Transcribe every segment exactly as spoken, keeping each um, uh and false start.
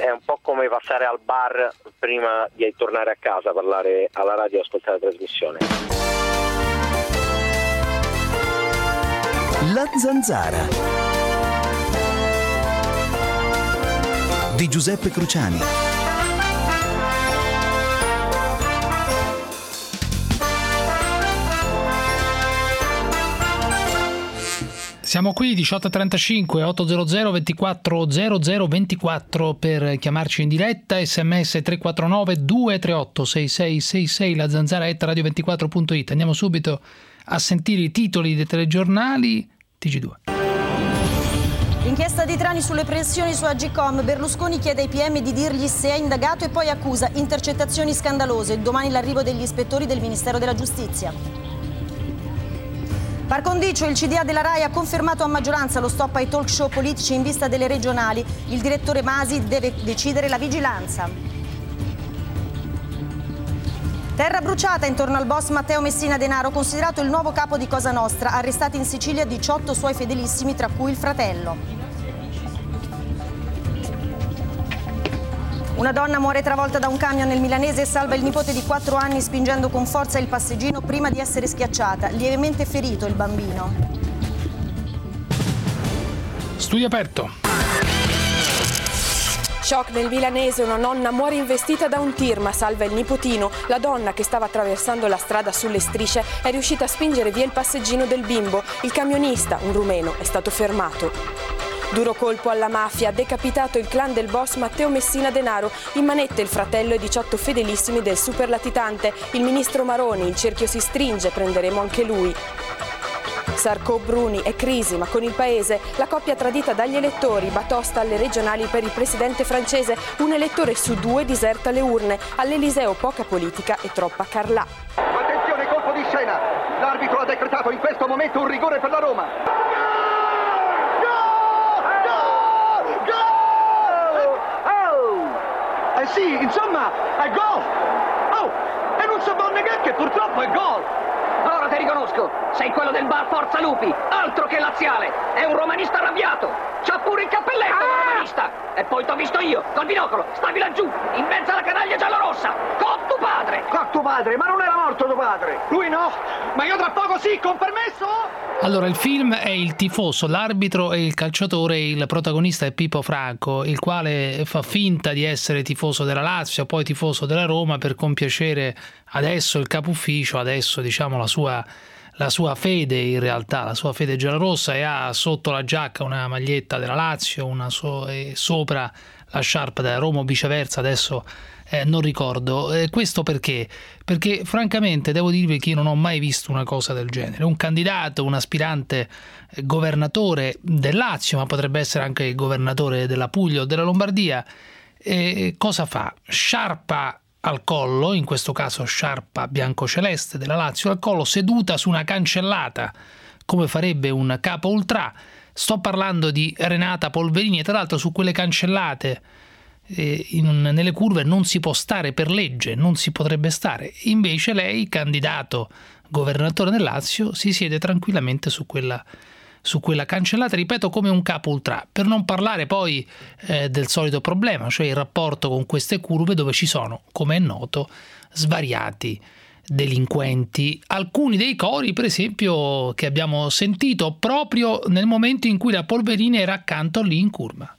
è un po' come passare al bar prima di tornare a casa, parlare alla radio e ascoltare la trasmissione. La Zanzara di Giuseppe Cruciani. Siamo qui diciotto e trentacinque, ottocento ventiquattro zero zero ventiquattro per chiamarci in diretta, sms tre quattro nove due tre otto sei sei sei sei, la zanzara at radio ventiquattro punto it. Andiamo subito a sentire i titoli dei telegiornali. T G due. Inchiesta di Trani sulle pressioni su Agcom. Berlusconi chiede ai P M di dirgli se è indagato e poi accusa intercettazioni scandalose. Domani l'arrivo degli ispettori del Ministero della Giustizia. Par condicio, il C D A della RAI ha confermato a maggioranza lo stop ai talk show politici in vista delle regionali. Il direttore Masi deve decidere la vigilanza. Terra bruciata intorno al boss Matteo Messina Denaro, considerato il nuovo capo di Cosa Nostra. Arrestati in Sicilia diciotto suoi fedelissimi, tra cui il fratello. Una donna muore travolta da un camion nel Milanese e salva il nipote di quattro anni spingendo con forza il passeggino prima di essere schiacciata. Lievemente ferito il bambino. Studio aperto. Shock nel Milanese, una nonna muore investita da un tir ma salva il nipotino. La donna, che stava attraversando la strada sulle strisce, è riuscita a spingere via il passeggino del bimbo. Il camionista, un rumeno, è stato fermato. Duro colpo alla mafia, decapitato il clan del boss Matteo Messina Denaro, in manette il fratello e diciotto fedelissimi del super latitante. Il ministro Maroni, il cerchio si stringe, prenderemo anche lui. Sarko Bruni, è crisi ma con il paese, la coppia tradita dagli elettori, batosta alle regionali per il presidente francese, un elettore su due diserta le urne, all'Eliseo poca politica e troppa Carlà. Attenzione, colpo di scena, l'arbitro ha decretato in questo momento un rigore per la Roma. Eh sì, insomma, è gol! Oh, e non si può negare che purtroppo è gol! Ora ti riconosco, sei quello del bar Forza Lupi, altro che laziale, è un romanista arrabbiato, c'ha pure il cappelletto da romanista, e poi t'ho visto io, col binocolo, stavi laggiù, in mezzo alla canaglia giallorossa, con tuo padre! Con tuo padre, ma non era morto tuo padre! Lui no, ma io tra poco sì, con permesso? Allora, il film è il tifoso, l'arbitro e il calciatore, il protagonista è Pippo Franco, il quale fa finta di essere tifoso della Lazio, poi tifoso della Roma per compiacere adesso il capo ufficio, adesso diciamo la sua, la sua fede in realtà, la sua fede giallorossa, e ha sotto la giacca una maglietta della Lazio, una so- e sopra la sciarpa della Roma o viceversa, adesso Eh, non ricordo. Eh, questo perché? Perché francamente devo dirvi che io non ho mai visto una cosa del genere. Un candidato, un aspirante eh, governatore del Lazio, ma potrebbe essere anche il governatore della Puglia o della Lombardia, eh, cosa fa? Sciarpa al collo, in questo caso sciarpa biancoceleste della Lazio al collo, seduta su una cancellata come farebbe un capo ultrà. Sto parlando di Renata Polverini, e tra l'altro su quelle cancellate In, nelle curve non si può stare per legge, non si potrebbe stare. Invece lei, candidato governatore del Lazio, si siede tranquillamente su quella, su quella cancellata, ripeto, come un capo ultrà, per non parlare poi eh, del solito problema, cioè il rapporto con queste curve dove ci sono, come è noto, svariati delinquenti, alcuni dei cori per esempio che abbiamo sentito proprio nel momento in cui la Polverini era accanto lì in curva.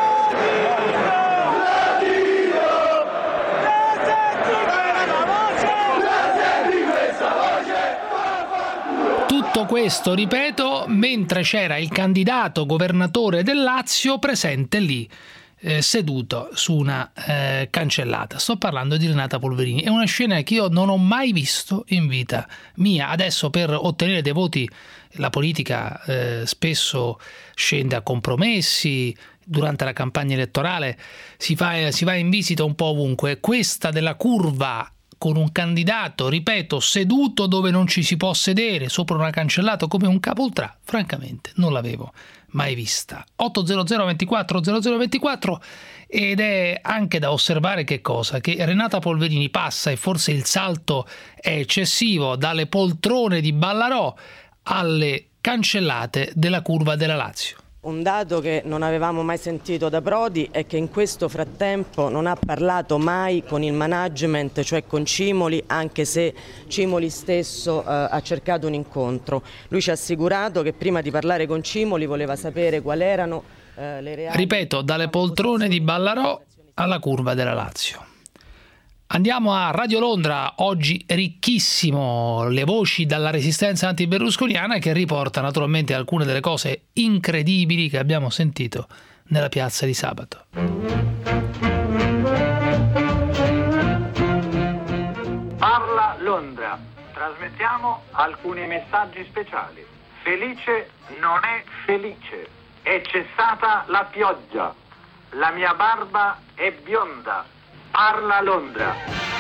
Tutto questo, ripeto, mentre c'era il candidato governatore del Lazio presente lì, eh, seduto su una eh, cancellata. Sto parlando di Renata Polverini. È una scena che io non ho mai visto in vita mia. Adesso, per ottenere dei voti, la politica eh, spesso scende a compromessi. Durante la campagna elettorale si, fa, si va in visita un po' ovunque. Questa della curva con un candidato, ripeto, seduto dove non ci si può sedere, sopra una cancellata come un capo ultrà, francamente non l'avevo mai vista. ottocento ventiquattro zero zero ventiquattro, ed è anche da osservare che cosa? Che Renata Polverini passa, e forse il salto è eccessivo, dalle poltrone di Ballarò alle cancellate della curva della Lazio. Un dato che non avevamo mai sentito da Prodi è che in questo frattempo non ha parlato mai con il management, cioè con Cimoli, anche se Cimoli stesso eh, ha cercato un incontro. Lui ci ha assicurato che prima di parlare con Cimoli voleva sapere quali erano eh, le reali... Ripeto, dalle poltrone di Ballarò alla curva della Lazio. Andiamo a Radio Londra, oggi ricchissimo, le voci dalla resistenza anti-berlusconiana che riporta naturalmente alcune delle cose incredibili che abbiamo sentito nella piazza di sabato. Parla Londra, trasmettiamo alcuni messaggi speciali. Felice non è felice, è cessata la pioggia, la mia barba è bionda. Parla Londra.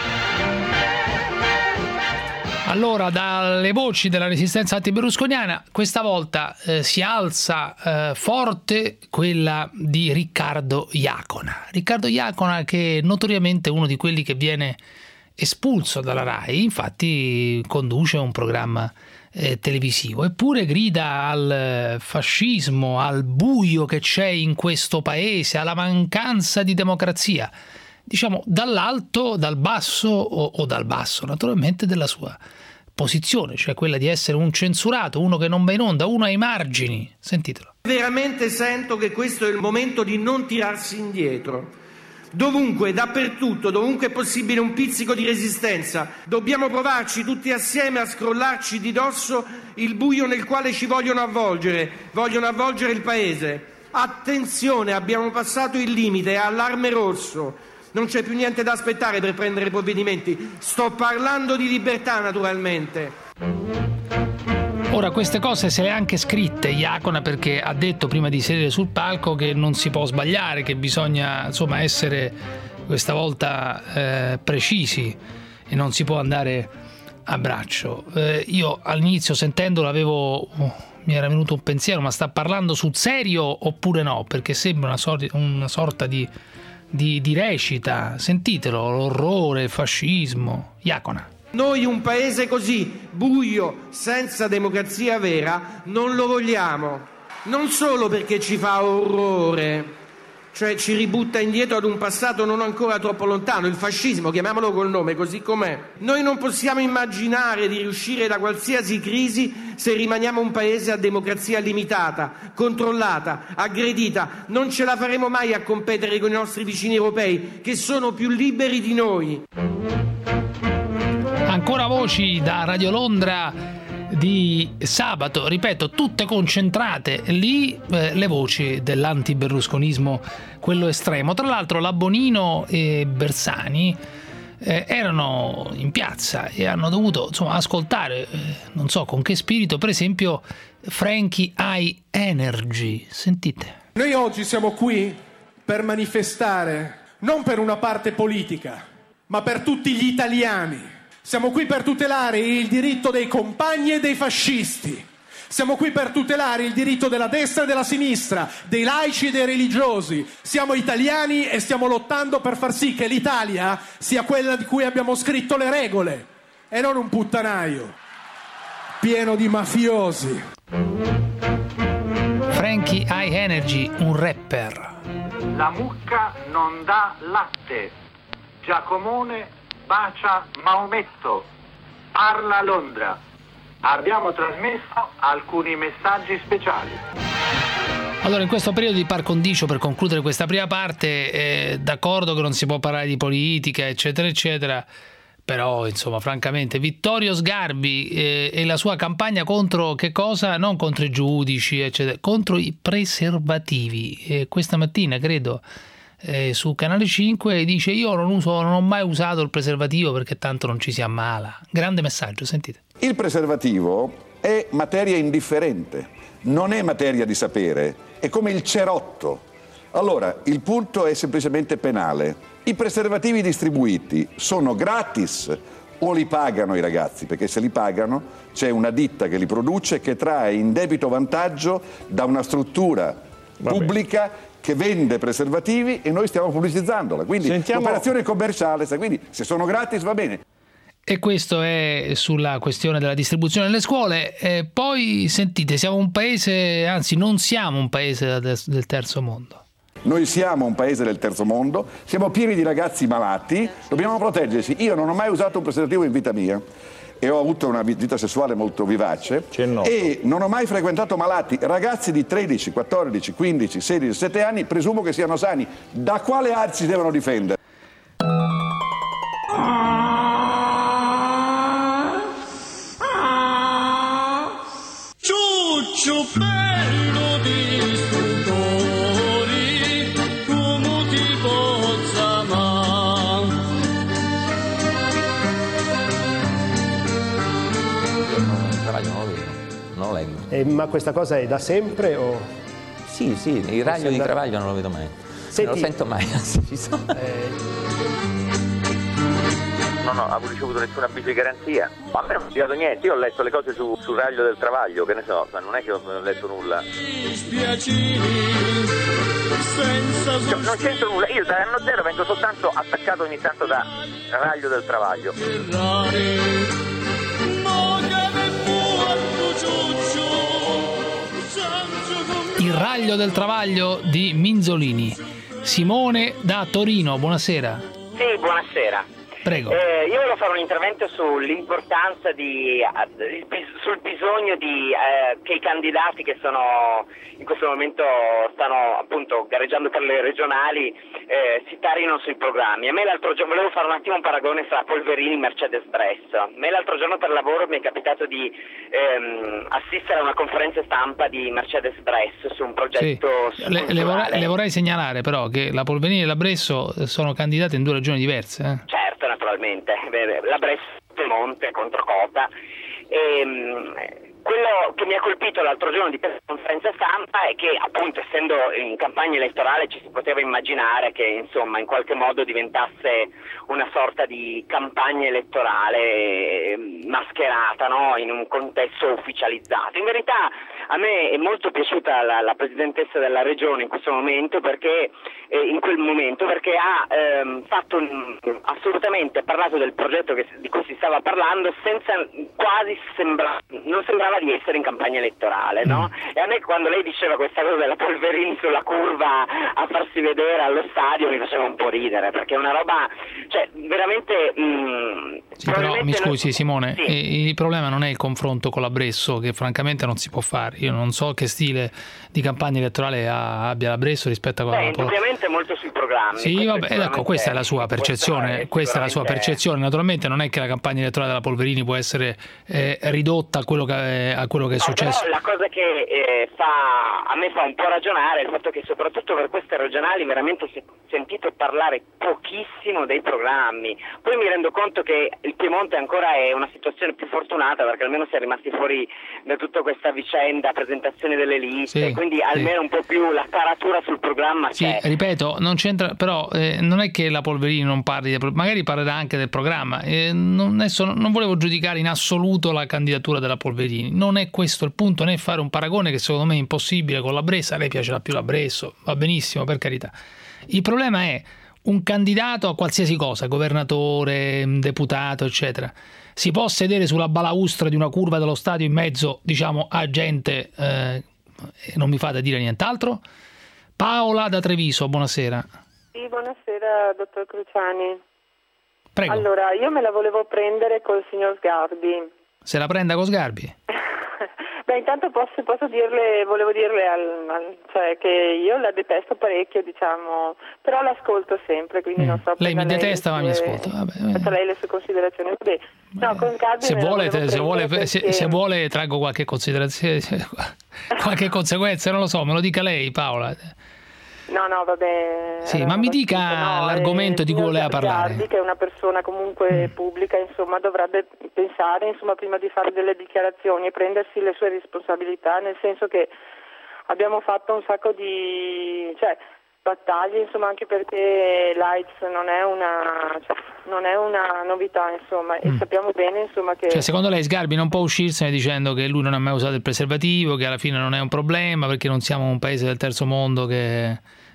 Allora, dalle voci della resistenza anti-berlusconiana, questa volta eh, si alza eh, forte quella di Riccardo Iacona. Riccardo Iacona, che notoriamente è uno di quelli che viene espulso dalla RAI, infatti conduce un programma eh, televisivo, eppure grida al fascismo, al buio che c'è in questo paese, alla mancanza di democrazia. Diciamo dall'alto, dal basso o, o dal basso naturalmente della sua posizione, cioè quella di essere un censurato, uno che non va in onda, uno ai margini. Sentitelo. Veramente sento che questo è il momento di non tirarsi indietro. Dovunque, dappertutto, dovunque è possibile un pizzico di resistenza, dobbiamo provarci tutti assieme a scrollarci di dosso il buio nel quale ci vogliono avvolgere, vogliono avvolgere il Paese. Attenzione, abbiamo passato il limite, è allarme rosso. Non c'è più niente da aspettare per prendere provvedimenti. Sto parlando di libertà, naturalmente. Ora, queste cose se le ha anche scritte Iacona, perché ha detto prima di sedere sul palco che non si può sbagliare, che bisogna insomma essere questa volta eh, precisi e non si può andare a braccio. Eh, io all'inizio sentendolo avevo... Oh, mi era venuto un pensiero, ma sta parlando sul serio oppure no? Perché sembra una, sor- una sorta di... Di, di recita, sentitelo, l'orrore, il fascismo. Iacona. Noi un paese così, buio, senza democrazia vera, non lo vogliamo. Non solo perché ci fa orrore, cioè ci ributta indietro ad un passato non ancora troppo lontano, il fascismo, chiamiamolo col nome, così com'è. Noi non possiamo immaginare di riuscire da qualsiasi crisi se rimaniamo un paese a democrazia limitata, controllata, aggredita. Non ce la faremo mai a competere con i nostri vicini europei, che sono più liberi di noi. Ancora voci da Radio Londra di sabato, ripeto, tutte concentrate lì, eh, le voci dell'antiberlusconismo, quello estremo. Tra l'altro la Bonino e Bersani eh, erano in piazza e hanno dovuto insomma ascoltare, eh, non so con che spirito, per esempio Frankie High Energy. Sentite. Noi oggi siamo qui per manifestare non per una parte politica, ma per tutti gli italiani. Siamo qui per tutelare il diritto dei compagni e dei fascisti. Siamo qui per tutelare il diritto della destra e della sinistra, dei laici e dei religiosi. Siamo italiani e stiamo lottando per far sì che l'Italia sia quella di cui abbiamo scritto le regole e non un puttanaio pieno di mafiosi. Frankie High Energy, un rapper. La mucca non dà latte. Giacomone bacia Maometto. Parla Londra. Abbiamo trasmesso alcuni messaggi speciali. Allora, in questo periodo di par condicio, per concludere questa prima parte, eh, d'accordo che non si può parlare di politica, eccetera, eccetera, però, insomma, francamente, Vittorio Sgarbi eh, e la sua campagna contro che cosa? Non contro i giudici, eccetera, contro i preservativi. E questa mattina, credo, Eh, su Canale cinque dice: io non uso, non ho mai usato il preservativo perché tanto non ci si ammala. Grande messaggio, sentite. Il preservativo è materia indifferente, non è materia di sapere, è come il cerotto. Allora, il punto è semplicemente penale. I preservativi distribuiti sono gratis o li pagano i ragazzi? Perché se li pagano c'è una ditta che li produce, che trae indebito vantaggio da una struttura pubblica che vende preservativi e noi stiamo pubblicizzandola, quindi Sentiamo... l'operazione commerciale, quindi se sono gratis va bene. E questo è sulla questione della distribuzione nelle scuole. E poi sentite, siamo un paese, anzi non siamo un paese del terzo mondo. Noi siamo un paese del terzo mondo, siamo pieni di ragazzi malati, dobbiamo proteggersi. Io non ho mai usato un preservativo in vita mia e ho avuto una vita sessuale molto vivace e non ho mai frequentato malati, ragazzi di tredici, quattordici, quindici, sedici, diciassette anni, presumo che siano sani. Da quale arte si devono difendere? Ciuccio bello di stupori, come ti possa amare. Il travaglio non lo vedo, non lo leggo. Eh, ma questa cosa è da sempre o? Sì, sì, il raglio di Travaglio non lo vedo mai. Senti, non lo sento mai, anzi ci sono. Eh... Non ho avuto ricevuto nessun avviso di garanzia, ma a me non ho spiegato niente. Io ho letto le cose su, sul raglio del Travaglio, che ne so, ma non è che ho letto nulla. Cioè, non c'entro nulla, io dall'anno zero vengo soltanto attaccato ogni tanto da raglio del Travaglio. Il raglio del Travaglio di Minzolini. Simone da Torino, buonasera. Sì, buonasera. Prego. Eh, io volevo fare un intervento sull'importanza di, eh, sul bisogno di eh, che i candidati che sono in questo momento stanno appunto gareggiando per le regionali eh, si tarino sui programmi. A me l'altro giorno volevo fare un attimo un paragone fra Polverini e Mercedes-Benz. A me l'altro giorno per lavoro mi è capitato di ehm, assistere a una conferenza stampa di Mercedes-Benz su un progetto sì. le, le, vorrei, le vorrei segnalare però che la Polverini e la Bresso sono candidate in due regioni diverse. Eh? Certo, naturalmente. La Bresso, Piemonte contro Cota. E, quello che mi ha colpito l'altro giorno di questa conferenza stampa è che appunto essendo in campagna elettorale ci si poteva immaginare che insomma in qualche modo diventasse una sorta di campagna elettorale mascherata, no? In un contesto ufficializzato. In verità a me è molto piaciuta la, la presidentessa della regione in questo momento perché eh, in quel momento perché ha ehm, fatto un, assolutamente parlato del progetto che, di cui si stava parlando senza quasi sembra non sembrava di essere in campagna elettorale, no? E a me quando lei diceva questa cosa della Polverini sulla curva a farsi vedere allo stadio mi faceva un po' ridere perché è una roba, cioè veramente mh, sì, però mi scusi non... Simone, sì. il problema non è il confronto con la Bresso che francamente non si può fare. Io non so che stile di campagna elettorale abbia la Bresso rispetto a quella. Beh, indubbiamente molto sui programmi. Sì, vabbè, ecco, questa è la sua percezione, questa è la sua percezione. Naturalmente non è che la campagna elettorale della Polverini può essere eh, ridotta a quello che, a quello che è no, successo. Però la cosa che eh, fa, a me fa un po' ragionare è il fatto che soprattutto per queste regionali veramente si è sentito parlare pochissimo dei programmi. Poi mi rendo conto che il Piemonte ancora è una situazione più fortunata perché almeno si è rimasti fuori da tutta questa vicenda, presentazione delle liste, sì, quindi almeno sì. un po' più la caratura sul programma sì, c'è. Ripeto, non c'entra, però eh, non è che la Polverini non parli, magari parlerà anche del programma. Eh, non, adesso non volevo giudicare in assoluto la candidatura della Polverini, non è questo il punto, né fare un paragone che secondo me è impossibile con la Bressa. A lei piacerà più la Bresso, va benissimo, per carità. Il problema è un candidato a qualsiasi cosa, governatore, deputato, eccetera, si può sedere sulla balaustra di una curva dello stadio in mezzo, diciamo, a gente, eh, non mi fate dire nient'altro. Paola da Treviso, buonasera. Sì, buonasera dottor Cruciani. Prego. Allora, io me la volevo prendere col signor Sgarbi. Se la prenda con Sgarbi? Beh, intanto posso, posso dirle, volevo dirle al, al, cioè che io la detesto parecchio, diciamo, però l'ascolto sempre, quindi mm. non so. Lei mi detesta, lei ma mi ascolta. Vabbè, faccia lei le sue considerazioni. Vabbè. No, con Sgarbi se vuole, se vuole, perché... se, se vuole traggo qualche considerazione, qualche conseguenza, non lo so, me lo dica lei, Paola. No, no, vabbè. Sì, ma mi dica no, l'argomento eh, di cui voleva parlare. Garbi, che è una persona comunque mm. pubblica, insomma, dovrebbe pensare, insomma, prima di fare delle dichiarazioni e prendersi le sue responsabilità, nel senso che abbiamo fatto un sacco di, cioè, battaglie, insomma, anche perché l'AIDS non è una, cioè, non è una novità, insomma, e mm. sappiamo bene, insomma, che... Cioè, secondo lei Sgarbi non può uscirsene dicendo che lui non ha mai usato il preservativo, che alla fine non è un problema, perché non siamo un paese del terzo mondo che...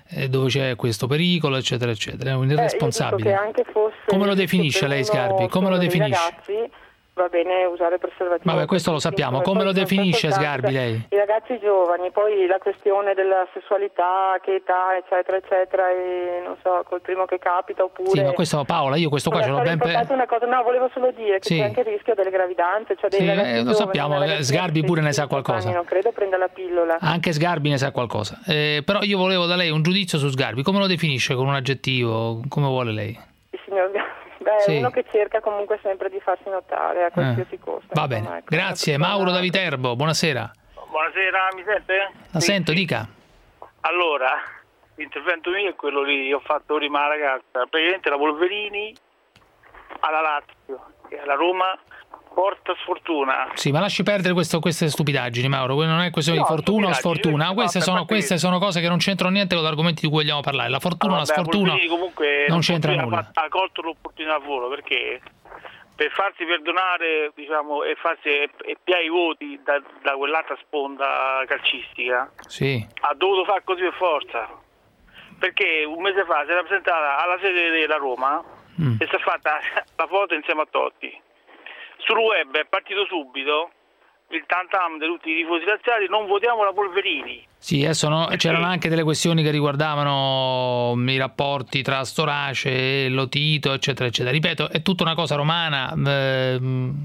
eh, dove c'è questo pericolo, eccetera, eccetera. È un irresponsabile. Eh, io dico che anche fosse Come lo definisce lei, Sgarbi? Come lo definisce? Ragazzi, va bene usare preservativo. Vabbè, questo lo sappiamo. Come lo definisce, Sgarbi, lei? I ragazzi giovani, poi la questione della sessualità, che età, eccetera, eccetera, e non so, col primo che capita oppure... Sì, ma questo, Paola, io questo qua ce l'ho ben... Per... una cosa, no, volevo solo dire che sì. c'è anche il rischio delle gravidanze, cioè dei sì, ragazzi eh, lo giovani, sappiamo, Sgarbi pure ne sa qualcosa. Anni, non credo prenda la pillola. Anche Sgarbi ne sa qualcosa. Eh, però io volevo da lei un giudizio su Sgarbi. Come lo definisce, con un aggettivo? Come vuole lei? Il signor Sgarbi. Beh, sì. uno che cerca comunque sempre di farsi notare a qualsiasi eh. costo. Va bene, insomma, ecco, grazie. Mauro da Viterbo, buonasera. Buonasera, mi sente? La sì, sento, sì. dica. Allora, l'intervento mio è quello lì, ho fatto prima la ragazza, praticamente la Polverini alla Lazio e alla Roma porta sfortuna. Sì, ma lasci perdere questo, queste stupidaggini, Mauro, non è questione no, di fortuna o sfortuna, queste sono, queste sono cose che non c'entrano niente con gli argomenti di cui vogliamo parlare, la fortuna o allora, la sfortuna comunque non c'entra nulla. Ha colto l'opportunità a volo perché per farsi perdonare, diciamo, e farsi e piare i voti da, da quell'altra sponda calcistica, sì. ha dovuto fare così per forza, perché un mese fa si era presentata alla sede della Roma mm. e si è fatta la foto insieme a Totti. Sul web è partito subito il tantam di tutti i tifosi razziali, non votiamo la Polverini. Sì, adesso no, c'erano anche delle questioni che riguardavano i rapporti tra Storace e Lotito, eccetera, eccetera. Ripeto, è tutta una cosa romana, eh,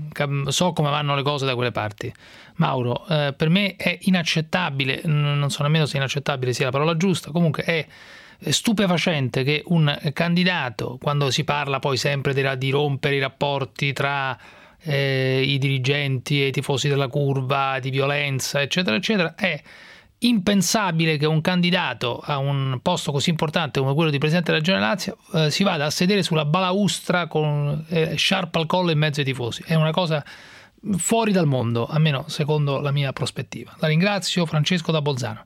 so come vanno le cose da quelle parti. Mauro, eh, per me è inaccettabile, non so nemmeno se inaccettabile sia la parola giusta, comunque è stupefacente che un candidato, quando si parla poi sempre di, di rompere i rapporti tra Eh, i dirigenti e i tifosi della curva, di violenza, eccetera, eccetera, è impensabile che un candidato a un posto così importante come quello di Presidente della Regione Lazio eh, si vada a sedere sulla balaustra con eh, sciarpa al collo in mezzo ai tifosi. È una cosa fuori dal mondo, almeno secondo la mia prospettiva. La ringrazio. Francesco da Bolzano.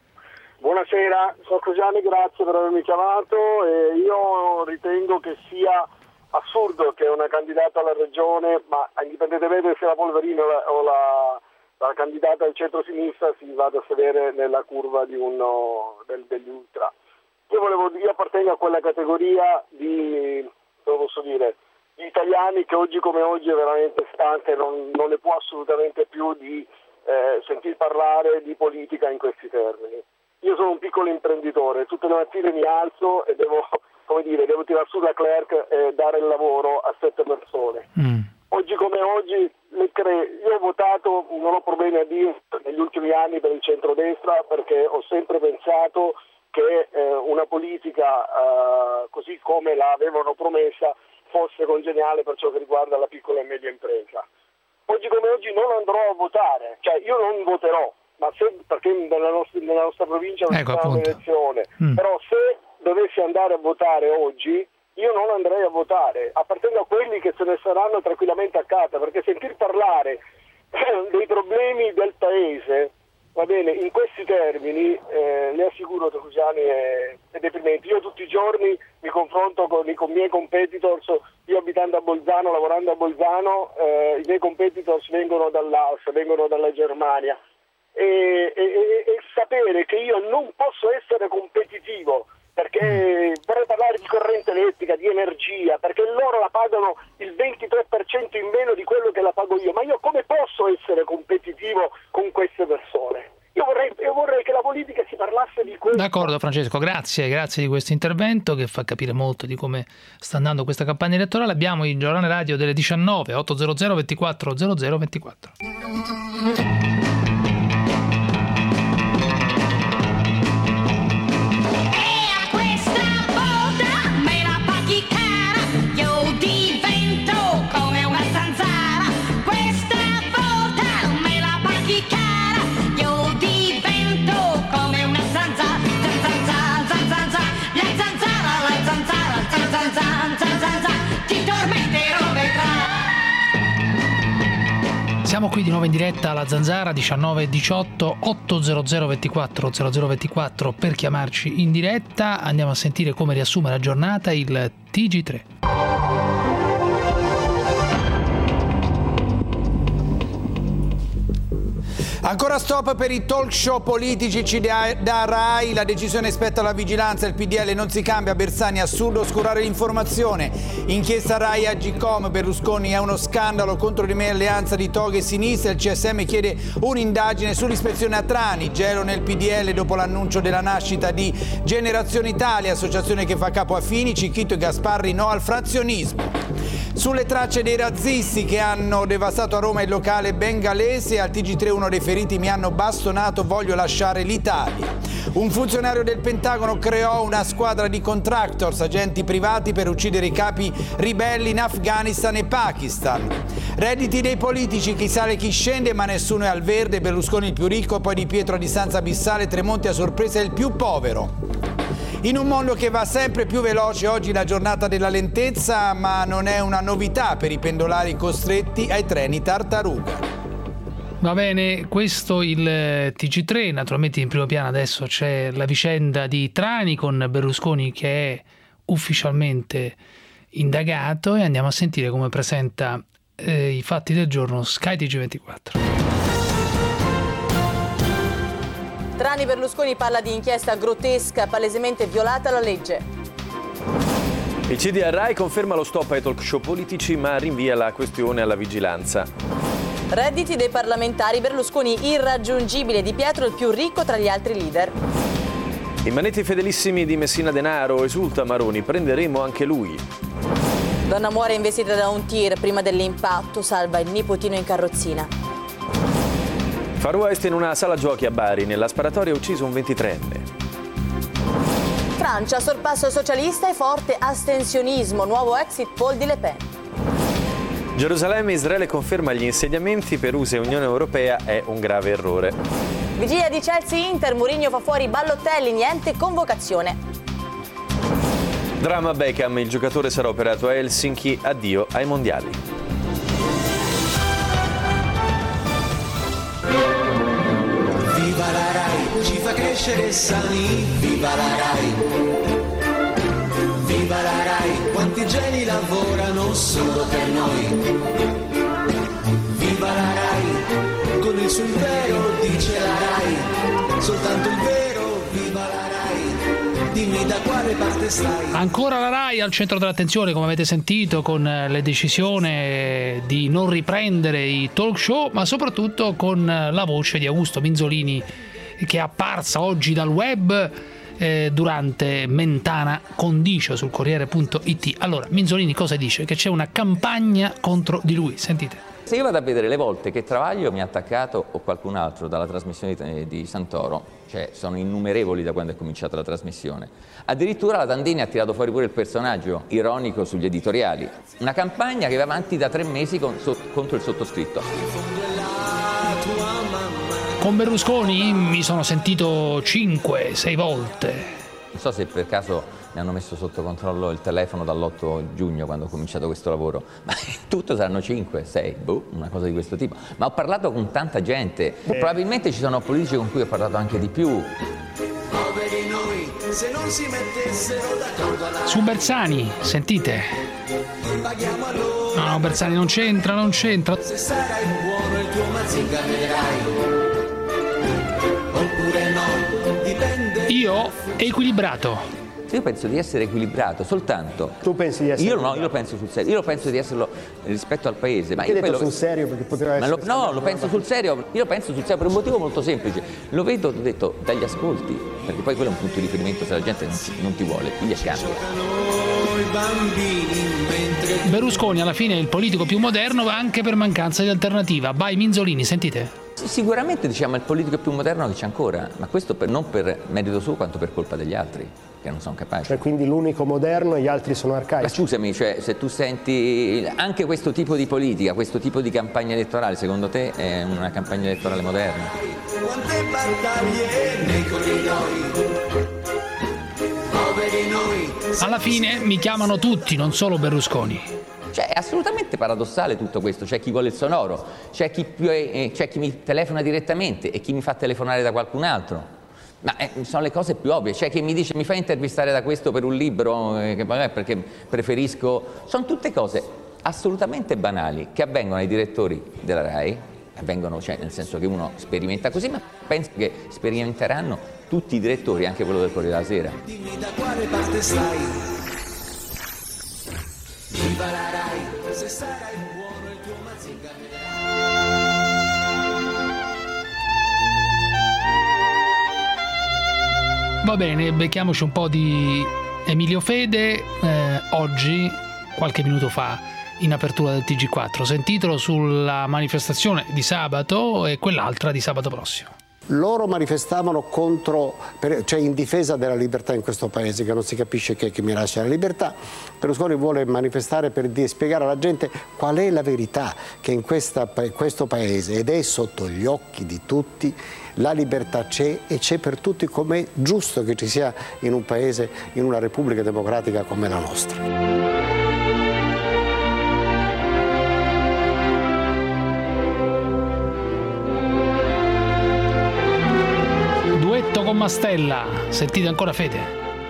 Buonasera, sono Cruciani, grazie per avermi chiamato. E io ritengo che sia assurdo che una candidata alla regione, ma indipendentemente se la Polverini o la, o la, la candidata del centro-sinistra si vada a sedere nella curva di uno del, degli ultra. Io, volevo, io appartengo a quella categoria di, come posso dire, di italiani che oggi come oggi è veramente stanca e non, non ne può assolutamente più di eh, sentir parlare di politica in questi termini. Io sono un piccolo imprenditore, tutte le mattine mi alzo e devo... come dire, devo tirare su la clerk e dare il lavoro a sette persone. Mm. Oggi come oggi, le cre... io ho votato, non ho problemi a dire, negli ultimi anni per il centrodestra, perché ho sempre pensato che eh, una politica eh, così come la avevano promessa fosse congeniale per ciò che riguarda la piccola e media impresa. Oggi come oggi non andrò a votare, cioè io non voterò, ma se, perché nella nostra, nella nostra provincia non ecco, c'è un'elezione, mm. però se dovessi andare a votare oggi, io non andrei a votare, appartengo a quelli che se ne saranno tranquillamente a casa, perché sentir parlare dei problemi del paese, va bene, in questi termini, eh, le assicuro, Truciani, è, è deprimente. Io tutti i giorni mi confronto con i con miei competitors, io abitando a Bolzano, lavorando a Bolzano, eh, i miei competitors vengono dall'Austria, vengono dalla Germania, e, e, e sapere che io non posso essere competitivo, perché vorrei parlare di corrente elettrica, di energia, perché loro la pagano il ventitré per cento in meno di quello che la pago io, ma io come posso essere competitivo con queste persone? Io vorrei, io vorrei che la politica si parlasse di questo. D'accordo Francesco, grazie, grazie di questo intervento che fa capire molto di come sta andando questa campagna elettorale. Abbiamo il giornale radio delle diciannove, ottocento ventiquattro zero zero ventiquattro. Siamo qui di nuovo in diretta alla Zanzara, diciannove e diciotto, ottocento ventiquattro zero zero ventiquattro per chiamarci in diretta. Andiamo a sentire come riassume la giornata il T G tre. Ancora stop per i talk show politici, ci da Rai, la decisione spetta alla vigilanza, il P D L non si cambia, Bersani assurdo oscurare l'informazione, inchiesta Rai Agcom, Berlusconi è uno scandalo, contro di me alleanza di toghe e sinistra, il C S M chiede un'indagine sull'ispezione a Trani, gelo nel P D L dopo l'annuncio della nascita di Generazione Italia, associazione che fa capo a Fini, Cicchito e Gasparri no al frazionismo. Sulle tracce dei razzisti che hanno devastato a Roma il locale bengalese, al T G tre uno dei feriti mi hanno bastonato, voglio lasciare l'Italia. Un funzionario del Pentagono creò una squadra di contractors, agenti privati per uccidere i capi ribelli in Afghanistan e Pakistan. Redditi dei politici, chi sale chi scende ma nessuno è al verde, Berlusconi il più ricco, poi Di Pietro a distanza abissale, Tremonti a sorpresa il più povero. In un mondo che va sempre più veloce, oggi la giornata della lentezza, ma non è una novità per i pendolari costretti ai treni tartaruga. Va bene, questo il T G tre, naturalmente in primo piano adesso c'è la vicenda di Trani con Berlusconi che è ufficialmente indagato e andiamo a sentire come presenta eh, i fatti del giorno Sky T G ventiquattro. Trani Berlusconi parla di inchiesta grottesca, palesemente violata la legge. Il C D a Rai conferma lo stop ai talk show politici ma rinvia la questione alla vigilanza. Redditi dei parlamentari, Berlusconi irraggiungibile, Di Pietro il più ricco tra gli altri leader. I manetti fedelissimi di Messina Denaro, esulta Maroni, prenderemo anche lui. Donna muore investita da un tir prima dell'impatto, salva il nipotino in carrozzina. Far West in una sala giochi a Bari, nella sparatoria ha ucciso un ventitreenne. Francia, sorpasso socialista e forte astensionismo, nuovo exit poll di Le Pen. Gerusalemme, Israele conferma gli insediamenti per U S A e Unione Europea è un grave errore. Vigilia di Chelsea-Inter, Mourinho fa fuori Ballotelli, niente convocazione. Dramma Beckham, il giocatore sarà operato a Helsinki, addio ai mondiali. Viva la Rai, ci fa crescere sani, viva la Rai. Viva la Rai, quanti geni lavorano solo per noi. Viva la Rai, con il suo impero dice la Rai, soltanto il vero, viva la Rai, dimmi da quale parte stai. Ancora la Rai al centro dell'attenzione, come avete sentito, con la decisione di non riprendere i talk show, ma soprattutto con la voce di Augusto Minzolini che è apparsa oggi dal web eh, durante Mentana Condicio sul Corriere punto it. Allora, Minzolini cosa dice? Che c'è una campagna contro di lui, sentite. Se io vado a vedere le volte che Travaglio mi ha attaccato o qualcun altro dalla trasmissione di, di Santoro, cioè sono innumerevoli da quando è cominciata la trasmissione, addirittura la Tandini ha tirato fuori pure il personaggio ironico sugli editoriali, una campagna che va avanti da tre mesi con, so, contro il sottoscritto. Con Berlusconi mi sono sentito cinque sei volte. Non so se per caso mi hanno messo sotto controllo il telefono dall'otto giugno quando ho cominciato questo lavoro, ma tutto saranno cinque sei, boh, una cosa di questo tipo. Ma ho parlato con tanta gente, eh. probabilmente ci sono politici con cui ho parlato anche di più. Poveri noi, se non si mettessero d'accordo alla... Su Bersani, sentite. No, no, Bersani non c'entra, non c'entra. Se sarai buono il tuo Mazinga vedrai. Oppure no, dipende. Io equilibrato. Io penso di essere equilibrato, soltanto. Tu pensi di essere Io no, io lo penso sul serio. Io lo penso di esserlo rispetto al paese. Ma io io detto quello... sul serio perché poteva essere. Ma lo, no, lo penso sul serio. Io lo penso sul serio per un motivo molto semplice. Lo vedo, ho detto, dagli ascolti, perché poi quello è un punto di riferimento se la gente non ti, non ti vuole, quindi è cambia. Berlusconi alla fine è il politico più moderno anche per mancanza di alternativa. Vai Minzolini, sentite. Sicuramente diciamo è il politico più moderno che c'è ancora, ma questo per, non per merito suo quanto per colpa degli altri che non sono capaci. Cioè quindi l'unico moderno e gli altri sono arcaici. Ma scusami, cioè, se tu senti anche questo tipo di politica, questo tipo di campagna elettorale, secondo te è una campagna elettorale moderna? Quante battaglie nei corridoi. Poveri noi. Alla fine mi chiamano tutti, non solo Berlusconi. Cioè, è assolutamente paradossale tutto questo, c'è chi vuole il sonoro, c'è chi, eh, c'è chi mi telefona direttamente e chi mi fa telefonare da qualcun altro, ma eh, sono le cose più ovvie, c'è chi mi dice mi fai intervistare da questo per un libro, eh, che, vabbè, perché preferisco, sono tutte cose assolutamente banali che avvengono ai direttori della Rai avvengono, cioè nel senso che uno sperimenta così, ma penso che sperimenteranno tutti i direttori, anche quello del Corriere della Sera. Dimmi da quale parte stai. Viva la Rai, se sarai buono il tuo Mazinga. Va bene, becchiamoci un po' di Emilio Fede, eh, oggi, qualche minuto fa, in apertura del T G quattro. Sentitelo sulla manifestazione di sabato e quell'altra di sabato prossimo. Loro manifestavano contro, cioè in difesa della libertà in questo paese, che non si capisce che, che mi lascia la libertà. Berlusconi vuole manifestare per dire, spiegare alla gente qual è la verità, che in questa, questo paese, ed è sotto gli occhi di tutti, la libertà c'è e c'è per tutti, come è giusto che ci sia in un paese, in una repubblica democratica come la nostra. Con Mastella, sentite ancora Fede?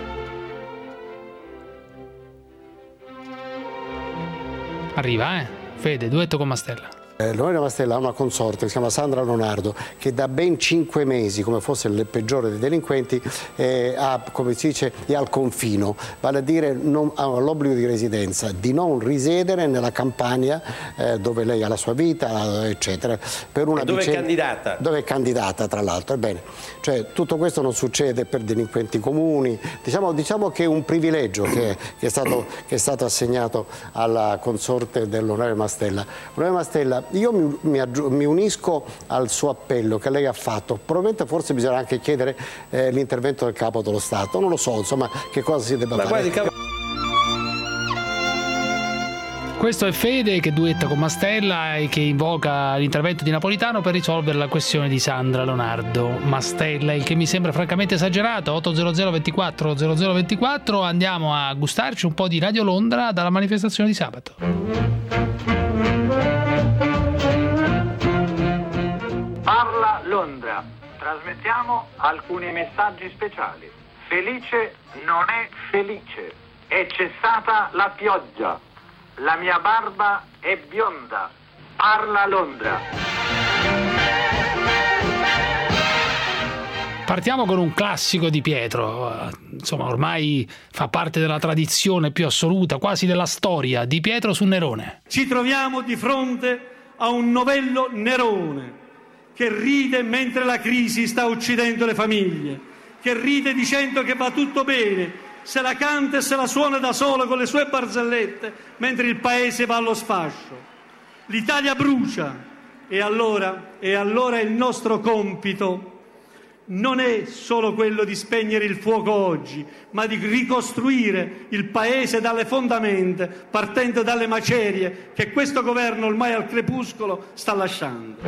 Arriva, eh? Fede, duetto con Mastella. Eh, Lorena Mastella ha una consorte che si chiama Sandra Leonardo, che da ben cinque mesi, come fosse il peggiore dei delinquenti, eh, ha, come si dice, è al confino, vale a dire non, ha l'obbligo di residenza, di non risiedere nella Campania eh, dove lei ha la sua vita, eccetera. Per una e dove vicenda, è candidata? Dove è candidata, tra l'altro. Ebbene, cioè, tutto questo non succede per delinquenti comuni, diciamo, diciamo che è un privilegio che, che, è stato, che è stato assegnato alla consorte dell'onorevole Mastella. L'onorevole Mastella, io mi, mi, mi unisco al suo appello che lei ha fatto. Probabilmente forse bisogna anche chiedere eh, l'intervento del capo dello Stato, non lo so, insomma, che cosa si debba Ma fare. Capo... Questo è Fede che duetta con Mastella e che invoca l'intervento di Napolitano per risolvere la questione di Sandra Leonardo. Mastella, il che mi sembra francamente esagerato. Otto zero zero ventiquattro zero zero ventiquattro, andiamo a gustarci un po' di Radio Londra dalla manifestazione di sabato. Parla Londra, trasmettiamo alcuni messaggi speciali. Felice non è felice, è cessata la pioggia, la mia barba è bionda. Parla Londra. Partiamo con un classico di Pietro, insomma ormai fa parte della tradizione più assoluta, quasi della storia, Di Pietro su Nerone. Ci troviamo di fronte a un novello Nerone che ride mentre la crisi sta uccidendo le famiglie, che ride dicendo che va tutto bene, se la canta e se la suona da solo con le sue barzellette, mentre il paese va allo sfascio. L'Italia brucia e allora, e allora il nostro compito non è solo quello di spegnere il fuoco oggi, ma di ricostruire il paese dalle fondamenta, partendo dalle macerie che questo governo ormai al crepuscolo sta lasciando.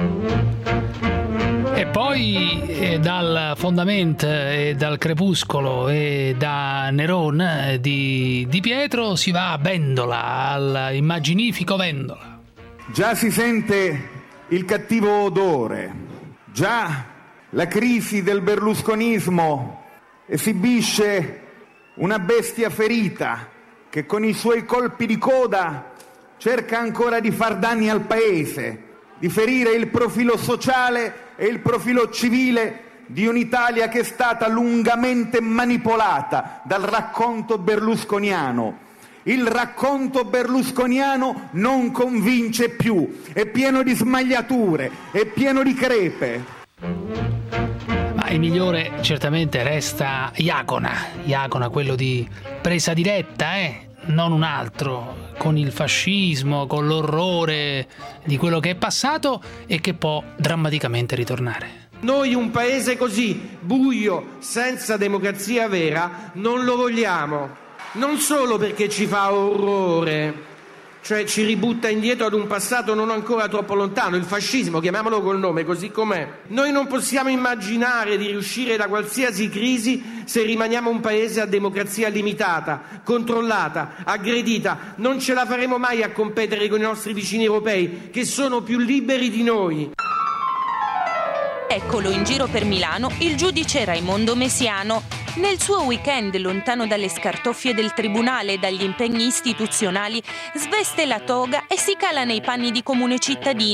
E poi eh, dal fondamento e dal crepuscolo e da Nerone eh, di, di Pietro si va a Vendola, al immaginifico Vendola. Già si sente il cattivo odore, già la crisi del berlusconismo esibisce una bestia ferita che con i suoi colpi di coda cerca ancora di far danni al paese, di ferire il profilo sociale e il profilo civile di un'Italia che è stata lungamente manipolata dal racconto berlusconiano. Il racconto berlusconiano non convince più, è pieno di smagliature, è pieno di crepe. Ma il migliore certamente resta Iacona, Iacona quello di Presa Diretta, eh? Non un altro, con il fascismo, con l'orrore di quello che è passato e che può drammaticamente ritornare. Noi un paese così buio, senza democrazia vera, non lo vogliamo. Non solo perché ci fa orrore, cioè ci ributta indietro ad un passato non ancora troppo lontano, il fascismo, chiamiamolo col nome, così com'è. Noi non possiamo immaginare di riuscire da qualsiasi crisi se rimaniamo un paese a democrazia limitata, controllata, aggredita. Non ce la faremo mai a competere con i nostri vicini europei, che sono più liberi di noi. Eccolo in giro per Milano il giudice Raimondo Mesiano. Nel suo weekend, lontano dalle scartoffie del tribunale e dagli impegni istituzionali, sveste la toga e si cala nei panni di comune cittadino,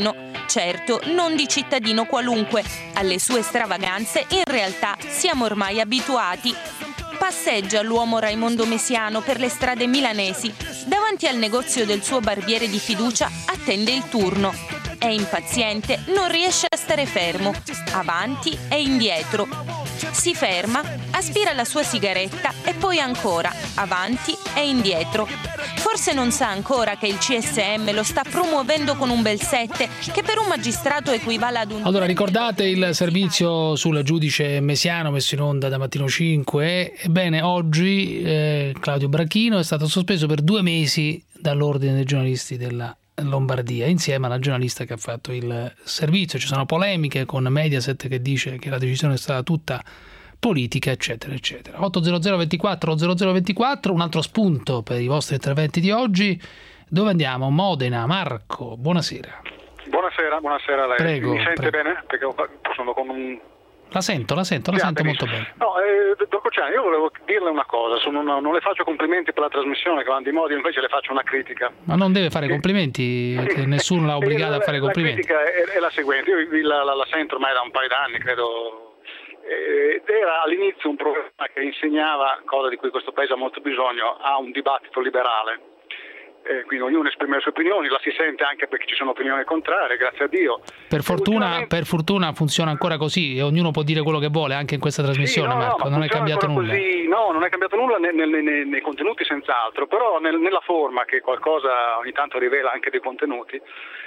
Certo, non di cittadino qualunque. Alle sue stravaganze in realtà siamo ormai abituati. Passeggia l'uomo Raimondo Mesiano per le strade milanesi. Davanti al negozio del suo barbiere di fiducia attende il turno. È impaziente, non riesce a stare fermo. Avanti e indietro. Si ferma, aspira la sua sigaretta e poi ancora, avanti e indietro. Forse non sa ancora che il C S M lo sta promuovendo con un bel sette, che per un magistrato equivale ad un... Allora, ricordate il servizio sul giudice Mesiano messo in onda da Mattino cinque? Ebbene, oggi eh, Claudio Brachino è stato sospeso per due mesi dall'Ordine dei giornalisti della Lombardia, insieme alla giornalista che ha fatto il servizio. Ci sono polemiche con Mediaset che dice che la decisione è stata tutta politica, eccetera, eccetera. otto zero zero ventiquattro zero zero ventiquattro, un altro spunto per i vostri interventi di oggi. Dove andiamo? Modena. Marco, buonasera. Buonasera, buonasera a lei. Prego, Mi sente prego. bene? Perché sono con un... La sento, la sento, la Sì, sento molto benissimo. bene. No, eh, dottor Cociani, io volevo dirle una cosa, sono una- non le faccio complimenti per la trasmissione che va di modo, invece le faccio una critica. Ma non deve fare complimenti, che nessuno l'ha obbligato a fare complimenti. La critica è, è la seguente, io la, la- la sento ormai da un paio d'anni, credo, eh, ed era all'inizio un programma che insegnava, cosa di cui questo paese ha molto bisogno, a un dibattito liberale. Eh, quindi ognuno esprime le sue opinioni, la si sente anche perché ci sono opinioni contrarie, grazie a Dio. Per fortuna, per fortuna funziona ancora così e ognuno può dire quello che vuole anche in questa trasmissione, Sì, no, no, Marco, ma non è funziona cambiato ancora nulla. così. No, non è cambiato nulla nei, nei- nei- nei contenuti senz'altro, però nel- nella forma che qualcosa ogni tanto rivela anche dei contenuti.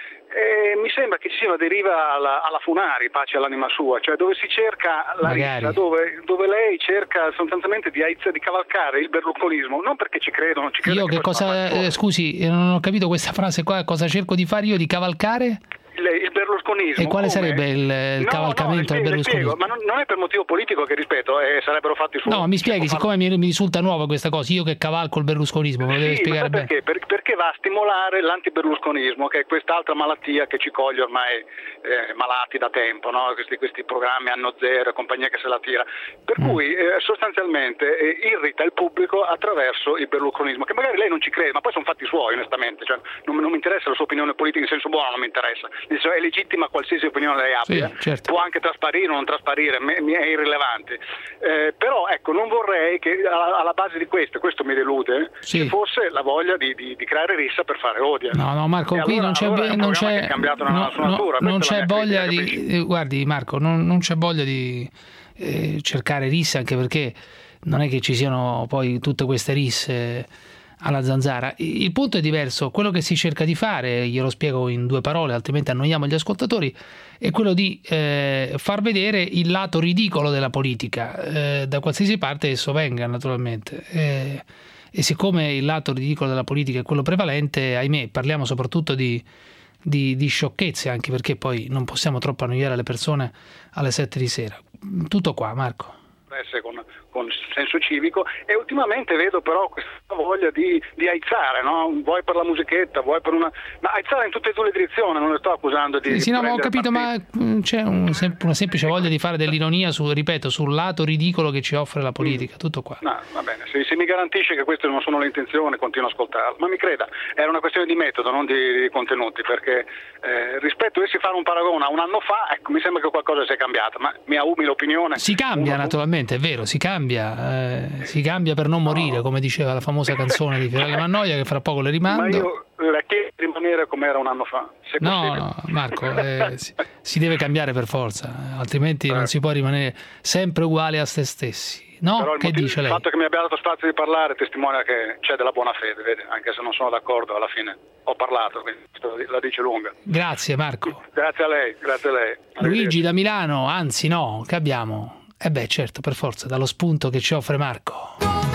Eh, mi sembra che ci sia una deriva alla, alla Funari, pace all'anima sua, cioè dove si cerca la Magari. rissa, dove, dove lei cerca sostanzialmente di, aiz- di cavalcare il berlusconismo, non perché ci credo, non ci credo. Io che cosa, eh, scusi, eh, non ho capito questa frase qua, cosa cerco di fare io? Di cavalcare? Il, il berlusconismo. E quale come? sarebbe il, il No, cavalcamento no, del le spiego, berlusconismo? ma non, non è per motivo politico che rispetto, eh, sarebbero fatti suoi. No, mi spieghi, siccome mi, mi risulta nuova questa cosa, io che cavalco il berlusconismo, me lo deve Sì, spiegare ma sai bene. perché? Per- perché va a stimolare l'antiberlusconismo, che è quest'altra malattia che ci coglie ormai eh, malati da tempo, no? questi, questi programmi Anno Zero e compagnia che se la tira. Per Mm. cui eh, sostanzialmente eh, irrita il pubblico attraverso il berlusconismo, che magari lei non ci crede, ma poi sono fatti suoi onestamente, cioè, non, non mi interessa la sua opinione politica in senso buono, non mi interessa. Dice, è legittima qualsiasi opinione lei abbia, Sì, certo. può anche trasparire o non trasparire, me- mi è irrilevante. Eh, però ecco, non vorrei che alla, alla base di questo, questo mi delude, Sì. ci fosse la voglia di, di, di creare rissa per fare odia. No, no, Marco, E qui allora- non c'è, allora è un non programma c'è, che è cambiato no, nella sua no, natura, non questa è c'è la mia voglia critica, di, eh, guardi Marco, non, non c'è voglia di eh, cercare risse, anche perché non è che ci siano poi tutte queste risse alla zanzara. Il punto è diverso, quello che si cerca di fare, glielo spiego in due parole, altrimenti annoiamo gli ascoltatori, è quello di eh, far vedere il lato ridicolo della politica, eh, da qualsiasi parte esso venga naturalmente. Eh, e siccome il lato ridicolo della politica è quello prevalente, ahimè, parliamo soprattutto di, di, di sciocchezze, anche perché poi non possiamo troppo annoiare le persone alle sette di sera. Tutto qua, Marco. Con, con senso civico, e ultimamente vedo però questa voglia di, di aizzare, no? Vuoi per la musichetta, vuoi per una... ma aizzare in tutte e due le direzioni, non le sto accusando di... Sì, sì, no, ma ho prendere capito, ma partito. mh, c'è un sem- una semplice voglia di fare dell'ironia, su, ripeto, sul lato ridicolo che ci offre la politica, tutto qua. No, va bene, se, se mi garantisce che queste non sono le intenzioni, continuo a ascoltarlo, ma mi creda, era una questione di metodo, non di, di contenuti, perché eh, rispetto a dovessi fare un paragone a un anno fa, ecco, mi sembra che qualcosa sia cambiato, ma mia umile opinione... Si cambia naturalmente, è vero, si cambia, eh, si cambia per non morire, come diceva la famosa canzone di Fiorella Mannoia, che fra poco le Ma rimando. io la chiedo di rimanere come era un anno fa, se No, possibile. no, Marco, eh, si, si deve cambiare per forza, altrimenti non si può rimanere sempre uguali a se stessi. No? Però il, Che motivo- dice il lei? fatto che mi abbia dato spazio di parlare testimonia che c'è della buona fede, vede? Anche se non sono d'accordo, alla fine ho parlato, quindi questo la dice lunga. Grazie Marco. Grazie a lei, grazie a lei. Luigi da Milano, anzi no, che abbiamo? Eh beh, certo, per forza, dallo spunto che ci offre Marco.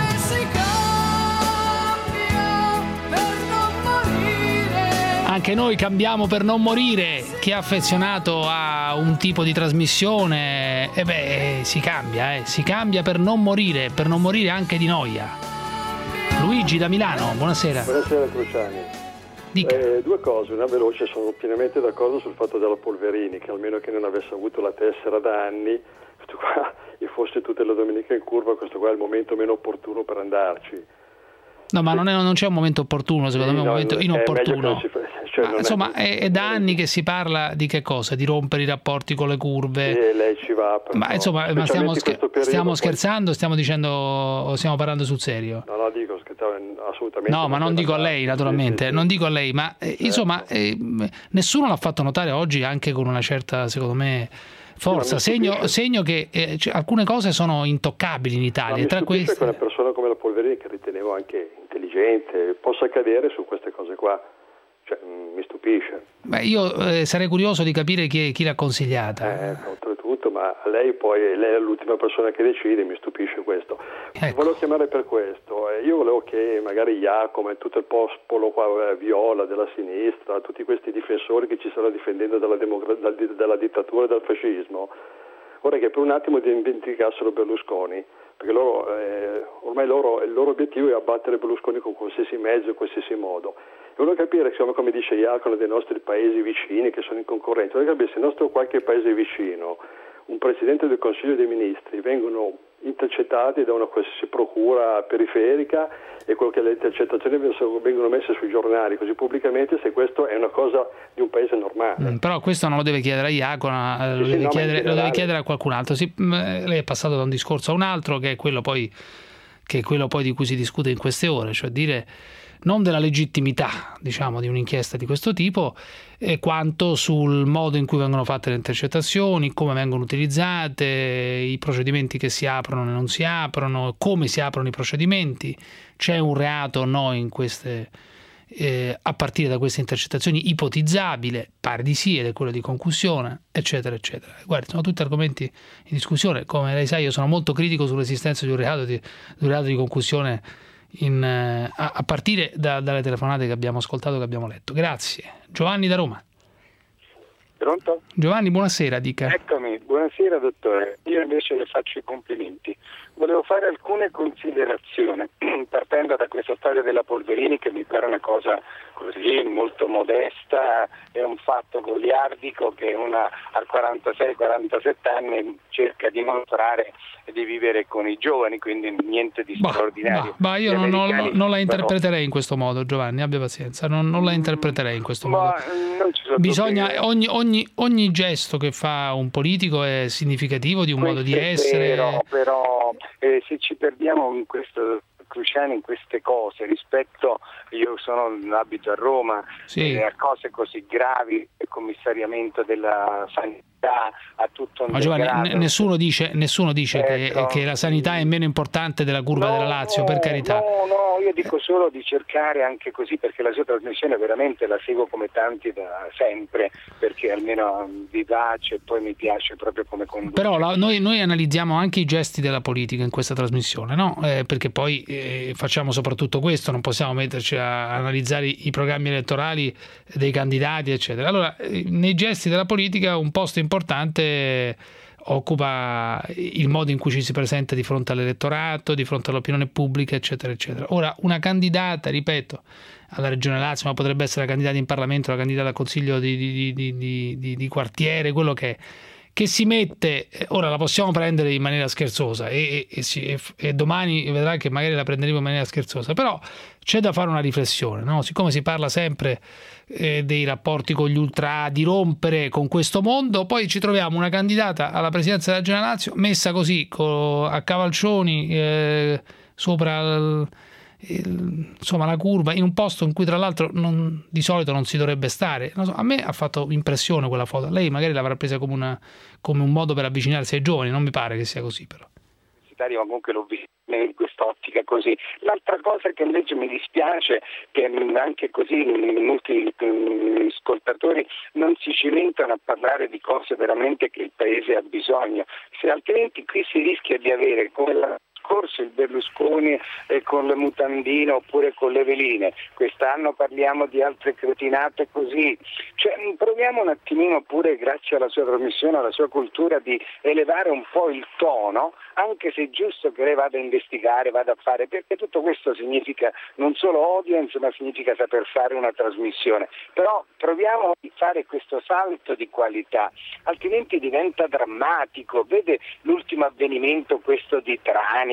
Anche noi cambiamo per non morire. Chi è affezionato a un tipo di trasmissione, eh beh, si cambia, eh. si cambia per non morire, per non morire anche di noia. Luigi da Milano, buonasera. Buonasera Cruciani. Dica. Eh, due cose, una veloce, sono pienamente d'accordo sul fatto della Polverini, che almeno che non avesse avuto la tessera da anni, questo qua, e fosse tutte le domeniche in curva, questo qua è il momento meno opportuno per andarci. No, ma non, è, non c'è un momento opportuno, secondo Sì, me è un no, momento è inopportuno. Si fa, cioè ma, insomma, è, è da anni che si parla di che cosa? Di rompere i rapporti con le curve. Sì, lei ci va, però, ma insomma, ma stiamo, scher- stiamo poi... scherzando, stiamo dicendo, o stiamo parlando sul serio? No, no, dico, scherzavo, assolutamente. No, ma non dico a lei, naturalmente, sì, sì, non dico a lei, ma eh, certo. insomma, eh, nessuno l'ha fatto notare oggi, anche con una certa, secondo me, forza, sì, segno, segno che eh, cioè, alcune cose sono intoccabili in Italia. Ma mi tra queste che una persona come la Polverini, che ritenevo anche intelligente, possa cadere su queste cose qua. Cioè, mi stupisce. Beh, io eh, sarei curioso di capire chi, chi l'ha consigliata. Eh, oltretutto, ma lei poi lei è l'ultima persona che decide, mi stupisce questo. Ecco. Volevo chiamare per questo. Eh, io volevo che magari Giacomo e tutto il popolo qua, eh, viola della sinistra, tutti questi difensori che ci stanno difendendo dalla, democra- dalla dittatura e dal fascismo, ora che per un attimo dimenticassero Berlusconi, perché loro, eh, ormai loro, il loro obiettivo è abbattere Berlusconi con qualsiasi mezzo e qualsiasi modo. E volevo capire, insomma, come dice Iacono, dei nostri paesi vicini che sono in concorrenza, volevo capire se il nostro qualche paese vicino, un Presidente del Consiglio dei Ministri, vengono intercettati da una qualsiasi procura periferica e quello che le intercettazioni vengono messe sui giornali così pubblicamente, se questo è una cosa di un paese normale. Mm, però questo non lo deve chiedere a Iacono, eh, lo, sì, deve no, chiedere, lo deve chiedere a qualcun altro. Sì, mh, lei è passato da un discorso a un altro, che è quello poi che è quello poi di cui si discute in queste ore, cioè dire non della legittimità, diciamo, di un'inchiesta di questo tipo, eh, quanto sul modo in cui vengono fatte le intercettazioni, come vengono utilizzate, i procedimenti che si aprono e non si aprono, come si aprono i procedimenti, c'è un reato o no in queste, eh, a partire da queste intercettazioni ipotizzabile, pare di sì, ed è quello di concussione, eccetera, eccetera. Guardi, sono tutti argomenti in discussione. Come lei sa, io sono molto critico sull'esistenza di un reato di, di, un reato di concussione In, a, a partire da, dalle telefonate che abbiamo ascoltato, che abbiamo letto. Grazie. Giovanni da Roma. Pronto? Giovanni, buonasera, dica. Eccomi, buonasera dottore. Io invece le faccio i complimenti. Volevo fare alcune considerazioni, partendo da questa storia della Polverini, che mi pare una cosa così molto modesta, è un fatto goliardico che una a quarantasei quarantasette anni cerca di mostrare e di vivere con i giovani, quindi niente di straordinario. Ma io non, non, non la interpreterei in questo modo, Giovanni, abbia pazienza, non, non la interpreterei in questo modo. Non ci sono Bisogna, ogni, ogni, ogni gesto che fa un politico è significativo di un questo modo di essere. Vero, però eh, se ci perdiamo in questo cruciani in queste cose rispetto, io sono abito a Roma, sì. eh, a cose così gravi, il commissariamento della sanità, a tutto un Ma Giovanni, degrado. n- nessuno dice, nessuno dice Ecco. che, che la sanità è meno importante della curva No, della Lazio, per carità. No, no, io dico solo di cercare anche così, perché la sua trasmissione veramente la seguo come tanti da sempre, perché almeno vivace, poi mi piace proprio come conduce. Però la, noi, noi analizziamo anche i gesti della politica in questa trasmissione, no? Eh, perché poi eh, facciamo soprattutto questo, non possiamo metterci a analizzare i, i programmi elettorali dei candidati, eccetera. Allora, eh, nei gesti della politica un posto importante occupa il modo in cui ci si presenta di fronte all'elettorato, di fronte all'opinione pubblica, eccetera, eccetera. Ora, una candidata, ripeto, alla Regione Lazio, ma potrebbe essere la candidata in Parlamento, la candidata al Consiglio di, di, di, di, di, di quartiere, quello che è, che si mette, ora la possiamo prendere in maniera scherzosa e, e, e, e domani vedrà che magari la prenderemo in maniera scherzosa, però c'è da fare una riflessione, no? Siccome si parla sempre eh, dei rapporti con gli ultra, di rompere con questo mondo, poi ci troviamo una candidata alla presidenza della Regione Lazio messa così co, a cavalcioni eh, sopra il, il, insomma la curva, in un posto in cui tra l'altro non, di solito non si dovrebbe stare. Non so, a me ha fatto impressione quella foto, lei magari l'avrà presa come, una, come un modo per avvicinarsi ai giovani, non mi pare che sia così però. Ma comunque l'ho visto in quest'ottica così. L'altra cosa che invece mi dispiace che anche così molti ascoltatori non si cimentano a parlare di cose veramente che il paese ha bisogno, se altrimenti qui si rischia di avere come la scorso il Berlusconi eh, con le mutandine oppure con le veline, quest'anno parliamo di altre cretinate così, cioè proviamo un attimino pure grazie alla sua trasmissione, alla sua cultura di elevare un po' il tono, anche se è giusto che lei vada a investigare, vada a fare, perché tutto questo significa non solo audience ma significa saper fare una trasmissione, però proviamo a fare questo salto di qualità, altrimenti diventa drammatico. Vede l'ultimo avvenimento questo di Trani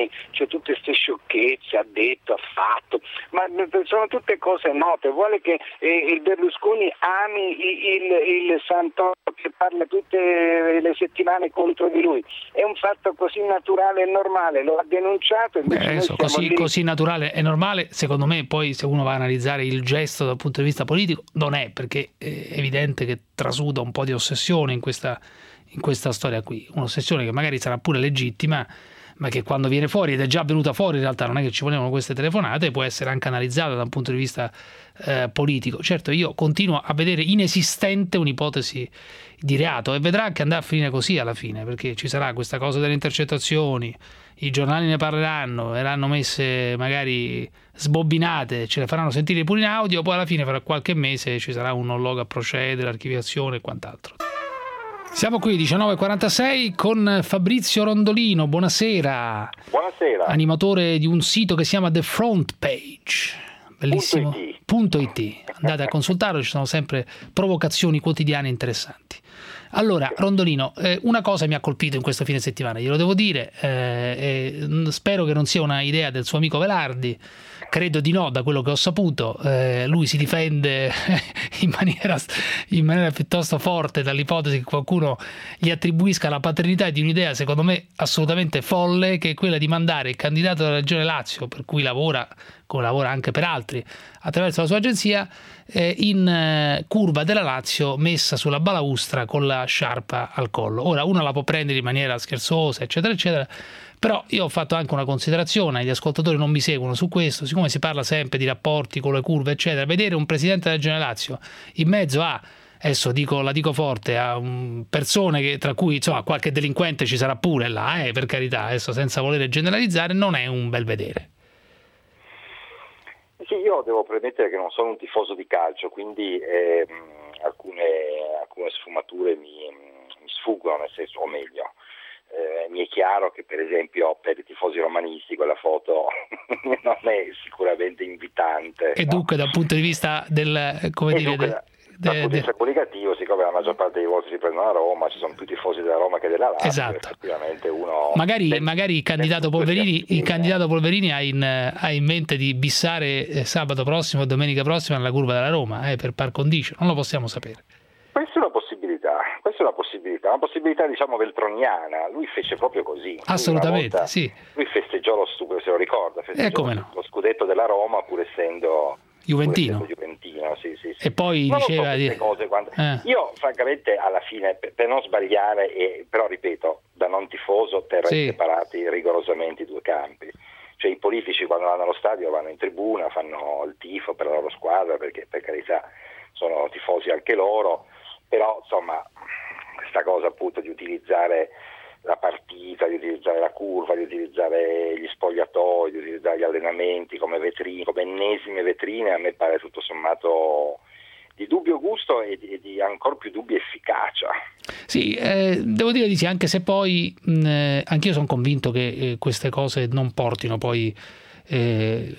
Berlusconi, cioè tutte queste sciocchezze, ha detto, ha fatto, ma sono tutte cose note. Vuole che eh, il Berlusconi ami il, il Santoro che parla tutte le settimane contro di lui. È un fatto così naturale e normale, lo ha denunciato. E Beh, adesso, così, così naturale e normale, secondo me, poi se uno va a analizzare il gesto dal punto di vista politico, non è, perché è evidente che trasuda un po' di ossessione in questa, in questa storia qui, un'ossessione che magari sarà pure legittima, ma che quando viene fuori, ed è già venuta fuori in realtà, non è che ci volevano queste telefonate, può essere anche analizzata da un punto di vista eh, politico. Certo, io continuo a vedere inesistente un'ipotesi di reato, e vedrà che andrà a finire così alla fine, perché ci sarà questa cosa delle intercettazioni, i giornali ne parleranno, verranno messe magari sbobbinate, ce le faranno sentire pure in audio, poi alla fine fra qualche mese ci sarà un ollogo a procedere, archiviazione e quant'altro. Siamo qui diciannove e quarantasei con Fabrizio Rondolino, buonasera. Buonasera. Animatore di un sito che si chiama The Front Page, bellissimo. Punto it. Andate a consultarlo, ci sono sempre provocazioni quotidiane interessanti. Allora, Rondolino, eh, una cosa mi ha colpito in questo fine settimana, glielo devo dire, eh, eh, spero che non sia una idea del suo amico Velardi, credo di no da quello che ho saputo, eh, lui si difende in maniera, in maniera piuttosto forte dall'ipotesi che qualcuno gli attribuisca la paternità di un'idea secondo me assolutamente folle, che è quella di mandare il candidato della Regione Lazio, per cui lavora, come lavora anche per altri, attraverso la sua agenzia, eh, in eh, curva della Lazio messa sulla balaustra con la sciarpa al collo. Ora uno la può prendere in maniera scherzosa eccetera eccetera, però io ho fatto anche una considerazione, gli ascoltatori non mi seguono su questo, siccome si parla sempre di rapporti con le curve eccetera, vedere un presidente della Regione Lazio in mezzo a, adesso dico, la dico forte, a um, persone che, tra cui insomma qualche delinquente ci sarà pure là, eh, per carità, adesso senza voler generalizzare, non è un bel vedere. Sì, io devo premettere che non sono un tifoso di calcio, quindi eh, alcune, alcune sfumature mi, mi sfuggono, nel senso, o meglio, eh, mi è chiaro che per esempio per i tifosi romanisti quella foto non è sicuramente invitante. E no? dunque dal punto di vista del, come e dire, dunque, de, dal de, punto di vista comunicativo, siccome la maggior parte dei voti si prendono a Roma, ci sono più tifosi della Roma che della Lazio, esatto. Effettivamente uno... Magari, del, magari il candidato Polverini, il candidato Polverini ha in, ha in mente di bissare eh, sabato prossimo o domenica prossima nella curva della Roma, eh, per par condicio, non lo possiamo sapere. Questa è una possibilità, questa è una possibilità, una possibilità diciamo veltroniana, lui fece proprio così. Assolutamente, volta, sì. Lui festeggiò lo, se lo ricorda, festeggiò eh, come no. lo scudetto della Roma pur essendo Juventino. Pur essendo Juventino sì, sì, sì. E poi non diceva so di... cose quando... eh. Io francamente alla fine, per, per non sbagliare, e, però ripeto, da non tifoso terrei sì. separati rigorosamente i due campi. Cioè i politici quando vanno allo stadio vanno in tribuna, fanno il tifo per la loro squadra, perché per carità sono tifosi anche loro, però insomma questa cosa appunto di utilizzare la partita, di utilizzare la curva, di utilizzare gli spogliatoi, di utilizzare gli allenamenti come vetrine, come ennesime vetrine, a me pare tutto sommato di dubbio gusto e di, di ancora più dubbia efficacia. Sì, eh, devo dire di sì, anche se poi mh, eh, anch'io sono convinto che eh, queste cose non portino poi eh,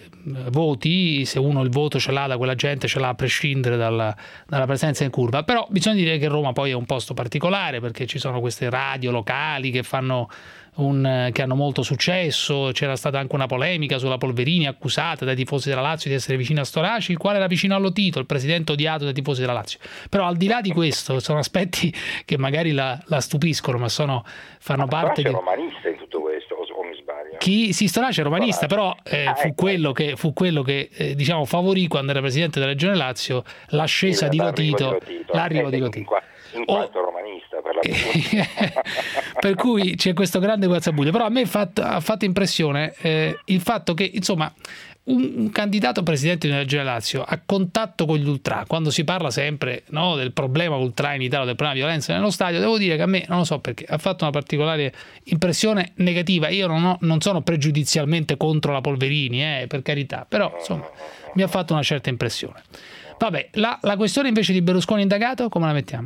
voti, se uno il voto ce l'ha da quella gente, ce l'ha a prescindere dalla, dalla presenza in curva, però bisogna dire che Roma poi è un posto particolare perché ci sono queste radio locali che fanno un, che hanno molto successo, c'era stata anche una polemica sulla Polverini accusata dai tifosi della Lazio di essere vicino a Storaci, il quale era vicino allo Tito, il presidente odiato dai tifosi della Lazio. Però al di là di questo sono aspetti che magari la, la stupiscono, ma sono, fanno ma parte di... di... romanista in tutto questo, o mi sbaglio? Chi si Storaci è romanista, però eh, ah, fu, ecco. quello che, fu quello che eh, diciamo favorì quando era presidente della Regione Lazio l'ascesa di Lotito, l'arrivo di Lotito. In quanto oh. romanista per, la per cui c'è questo grande guazzabuglio, però a me fatto, ha fatto impressione eh, il fatto che insomma un, un candidato presidente di una Regione Lazio a contatto con gli ultra, quando si parla sempre no, del problema ultra in Italia, del problema di violenza nello stadio, devo dire che a me non lo so perché ha fatto una particolare impressione negativa. Io non, ho, non sono pregiudizialmente contro la Polverini, eh, per carità, però insomma mi ha fatto una certa impressione. Vabbè, la, la questione invece di Berlusconi indagato come la mettiamo?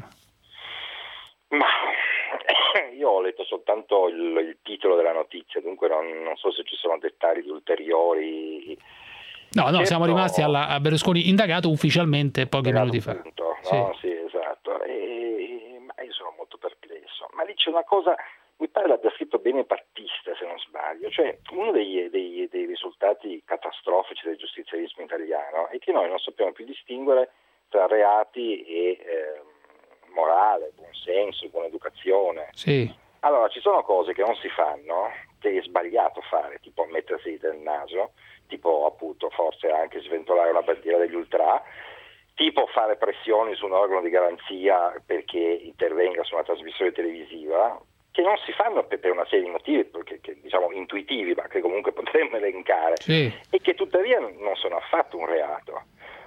Ma io ho letto soltanto il, il titolo della notizia, dunque non, non so se ci sono dettagli ulteriori. No, no, certo, siamo rimasti alla, a Berlusconi indagato ufficialmente pochi minuti fa. Punto, no? Sì. Sì, esatto. E, ma io sono molto perplesso. Ma lì c'è una cosa, mi pare l'abbia scritto bene Battista, se non sbaglio. Mario, cioè uno dei, dei, dei risultati catastrofici del giustizialismo italiano è che noi non sappiamo più distinguere tra reati e eh, morale, buon senso, buona educazione. Sì. Allora, ci sono cose che non si fanno, che è sbagliato fare, tipo mettersi del naso, tipo appunto forse anche sventolare la bandiera degli ultra, tipo fare pressioni su un organo di garanzia perché intervenga su una trasmissione televisiva, che non si fanno per, per una serie di motivi, perché, che, diciamo intuitivi, ma che comunque potremmo elencare, sì. E che tuttavia non sono affatto un reato.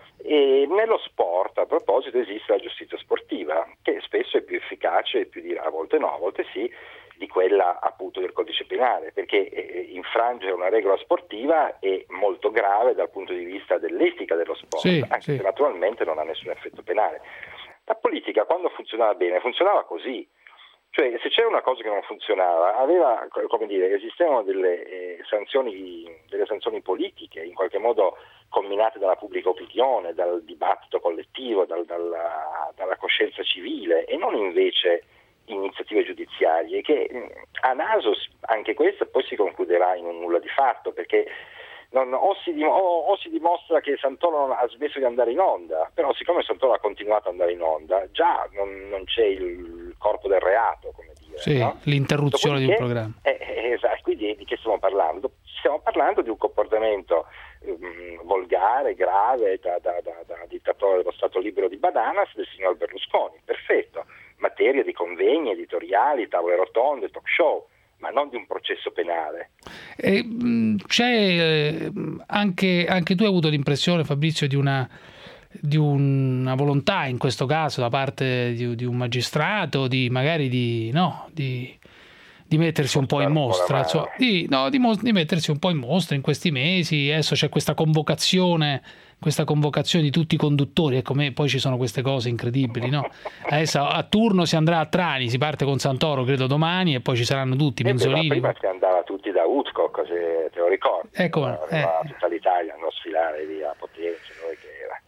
E nello sport, a proposito, esiste la giustizia sportiva, che spesso è più efficace, più di, a volte no, a volte sì, di quella appunto del codice penale, perché eh, infrangere una regola sportiva è molto grave dal punto di vista dell'etica dello sport, sì, anche sì. se naturalmente non ha nessun effetto penale. La politica, quando funzionava bene, funzionava così. Cioè, se c'era una cosa che non funzionava, aveva, come dire, esistevano delle eh, sanzioni, delle sanzioni politiche, in qualche modo combinate dalla pubblica opinione, dal dibattito collettivo, dal, dalla, dalla coscienza civile, e non invece iniziative giudiziarie, che a naso anche questa poi si concluderà in un nulla di fatto, perché non, o, si, o, o si dimostra che Santoro ha smesso di andare in onda, però siccome Santoro ha continuato ad andare in onda, già non, non c'è il corpo del reato, come dire. Sì, no? l'interruzione di un programma. Eh, eh, esatto, quindi di che stiamo parlando? Stiamo parlando di un comportamento um, volgare, grave, da, da, da, da dittatore dello Stato libero di Badanas del signor Berlusconi, perfetto, materia di convegni editoriali, tavole rotonde, talk show, ma non di un processo penale. E, mh, c'è eh, anche, anche tu hai avuto l'impressione, Fabrizio, di una, di una volontà in questo caso da parte di, di un magistrato di magari di, no, di, di mettersi un po' in mostra, cioè, di, no, di, di mettersi un po' in mostra in questi mesi. Adesso c'è questa convocazione questa convocazione di tutti i conduttori, ecco, me, poi ci sono queste cose incredibili, no? Adesso a turno si andrà a Trani, si parte con Santoro credo domani e poi ci saranno tutti, Minzolini. Prima si andava tutti da Woodstock, se te lo ricordi, ecco, eh. tutta l'Italia a sfilare via Potenza, dove che era.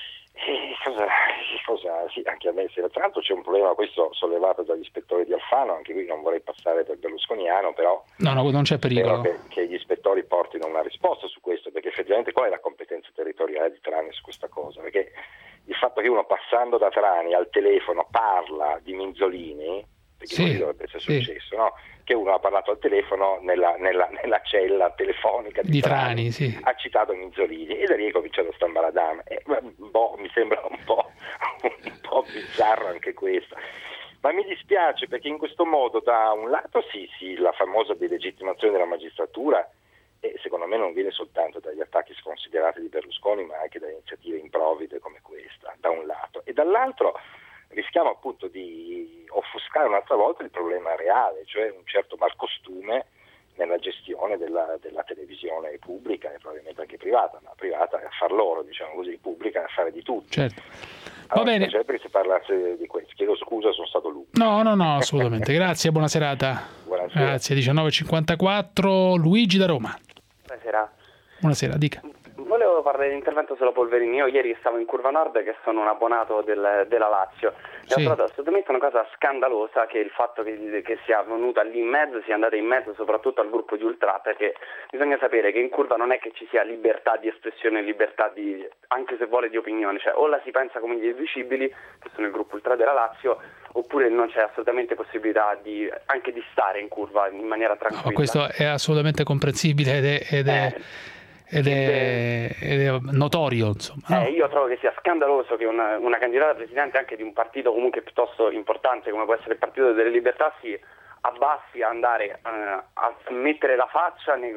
E cosa, cosa, sì, anche a me, tra l'altro c'è un problema, questo sollevato dagli ispettori di Alfano, anche qui non vorrei passare per berlusconiano, però no, no, non c'è pericolo che, che gli ispettori portino una risposta su questo, perché effettivamente qual è la competenza territoriale di Trani su questa cosa? Perché il fatto che uno passando da Trani al telefono parla di Minzolini, perché sì, così dovrebbe essere sì. successo, no? Che uno ha parlato al telefono nella, nella, nella cella telefonica di, di Trani, Trani sì. ha citato Minzolini e da lì è cominciato a stambaradame. Eh, boh, mi sembra un po', un po' bizzarro anche questo. Ma mi dispiace perché in questo modo da un lato sì, sì, la famosa delegittimazione della magistratura, e secondo me non viene soltanto dagli attacchi sconsiderati di Berlusconi, ma anche da iniziative improvvide come questa, da un lato. E dall'altro rischiamo appunto di offuscare un'altra volta il problema reale, cioè un certo malcostume nella gestione della, della televisione pubblica e probabilmente anche privata, ma privata è a far loro, diciamo così, pubblica è a fare di tutto. Certo. Allora, Va bene. perché se parlasse di questo, chiedo scusa, sono stato lungo. No, no, no, assolutamente. Grazie, buona serata. Buonasera. Grazie, diciannove e cinquantaquattro, Luigi da Roma. Buonasera. Buonasera, dica. Volevo fare l'intervento sulla Polverini. Io ieri stavo in Curva Nord, che sono un abbonato del, della Lazio, e sì. ho trovato assolutamente una cosa scandalosa che il fatto che, che sia venuta lì in mezzo, sia andata in mezzo soprattutto al gruppo di Ultra, perché bisogna sapere che in Curva non è che ci sia libertà di espressione, libertà di, anche se vuole, di opinione, cioè o la si pensa come gli irriducibili, che sono il gruppo Ultra della Lazio, oppure non c'è assolutamente possibilità di, anche di stare in Curva in maniera tranquilla. No, questo è assolutamente comprensibile ed è... Ed è... Eh. Ed è, ed è notorio, insomma. No? Eh, io trovo che sia scandaloso che una, una candidata presidente anche di un partito comunque piuttosto importante come può essere il Partito delle Libertà si abbassi a andare uh, a mettere la faccia nei,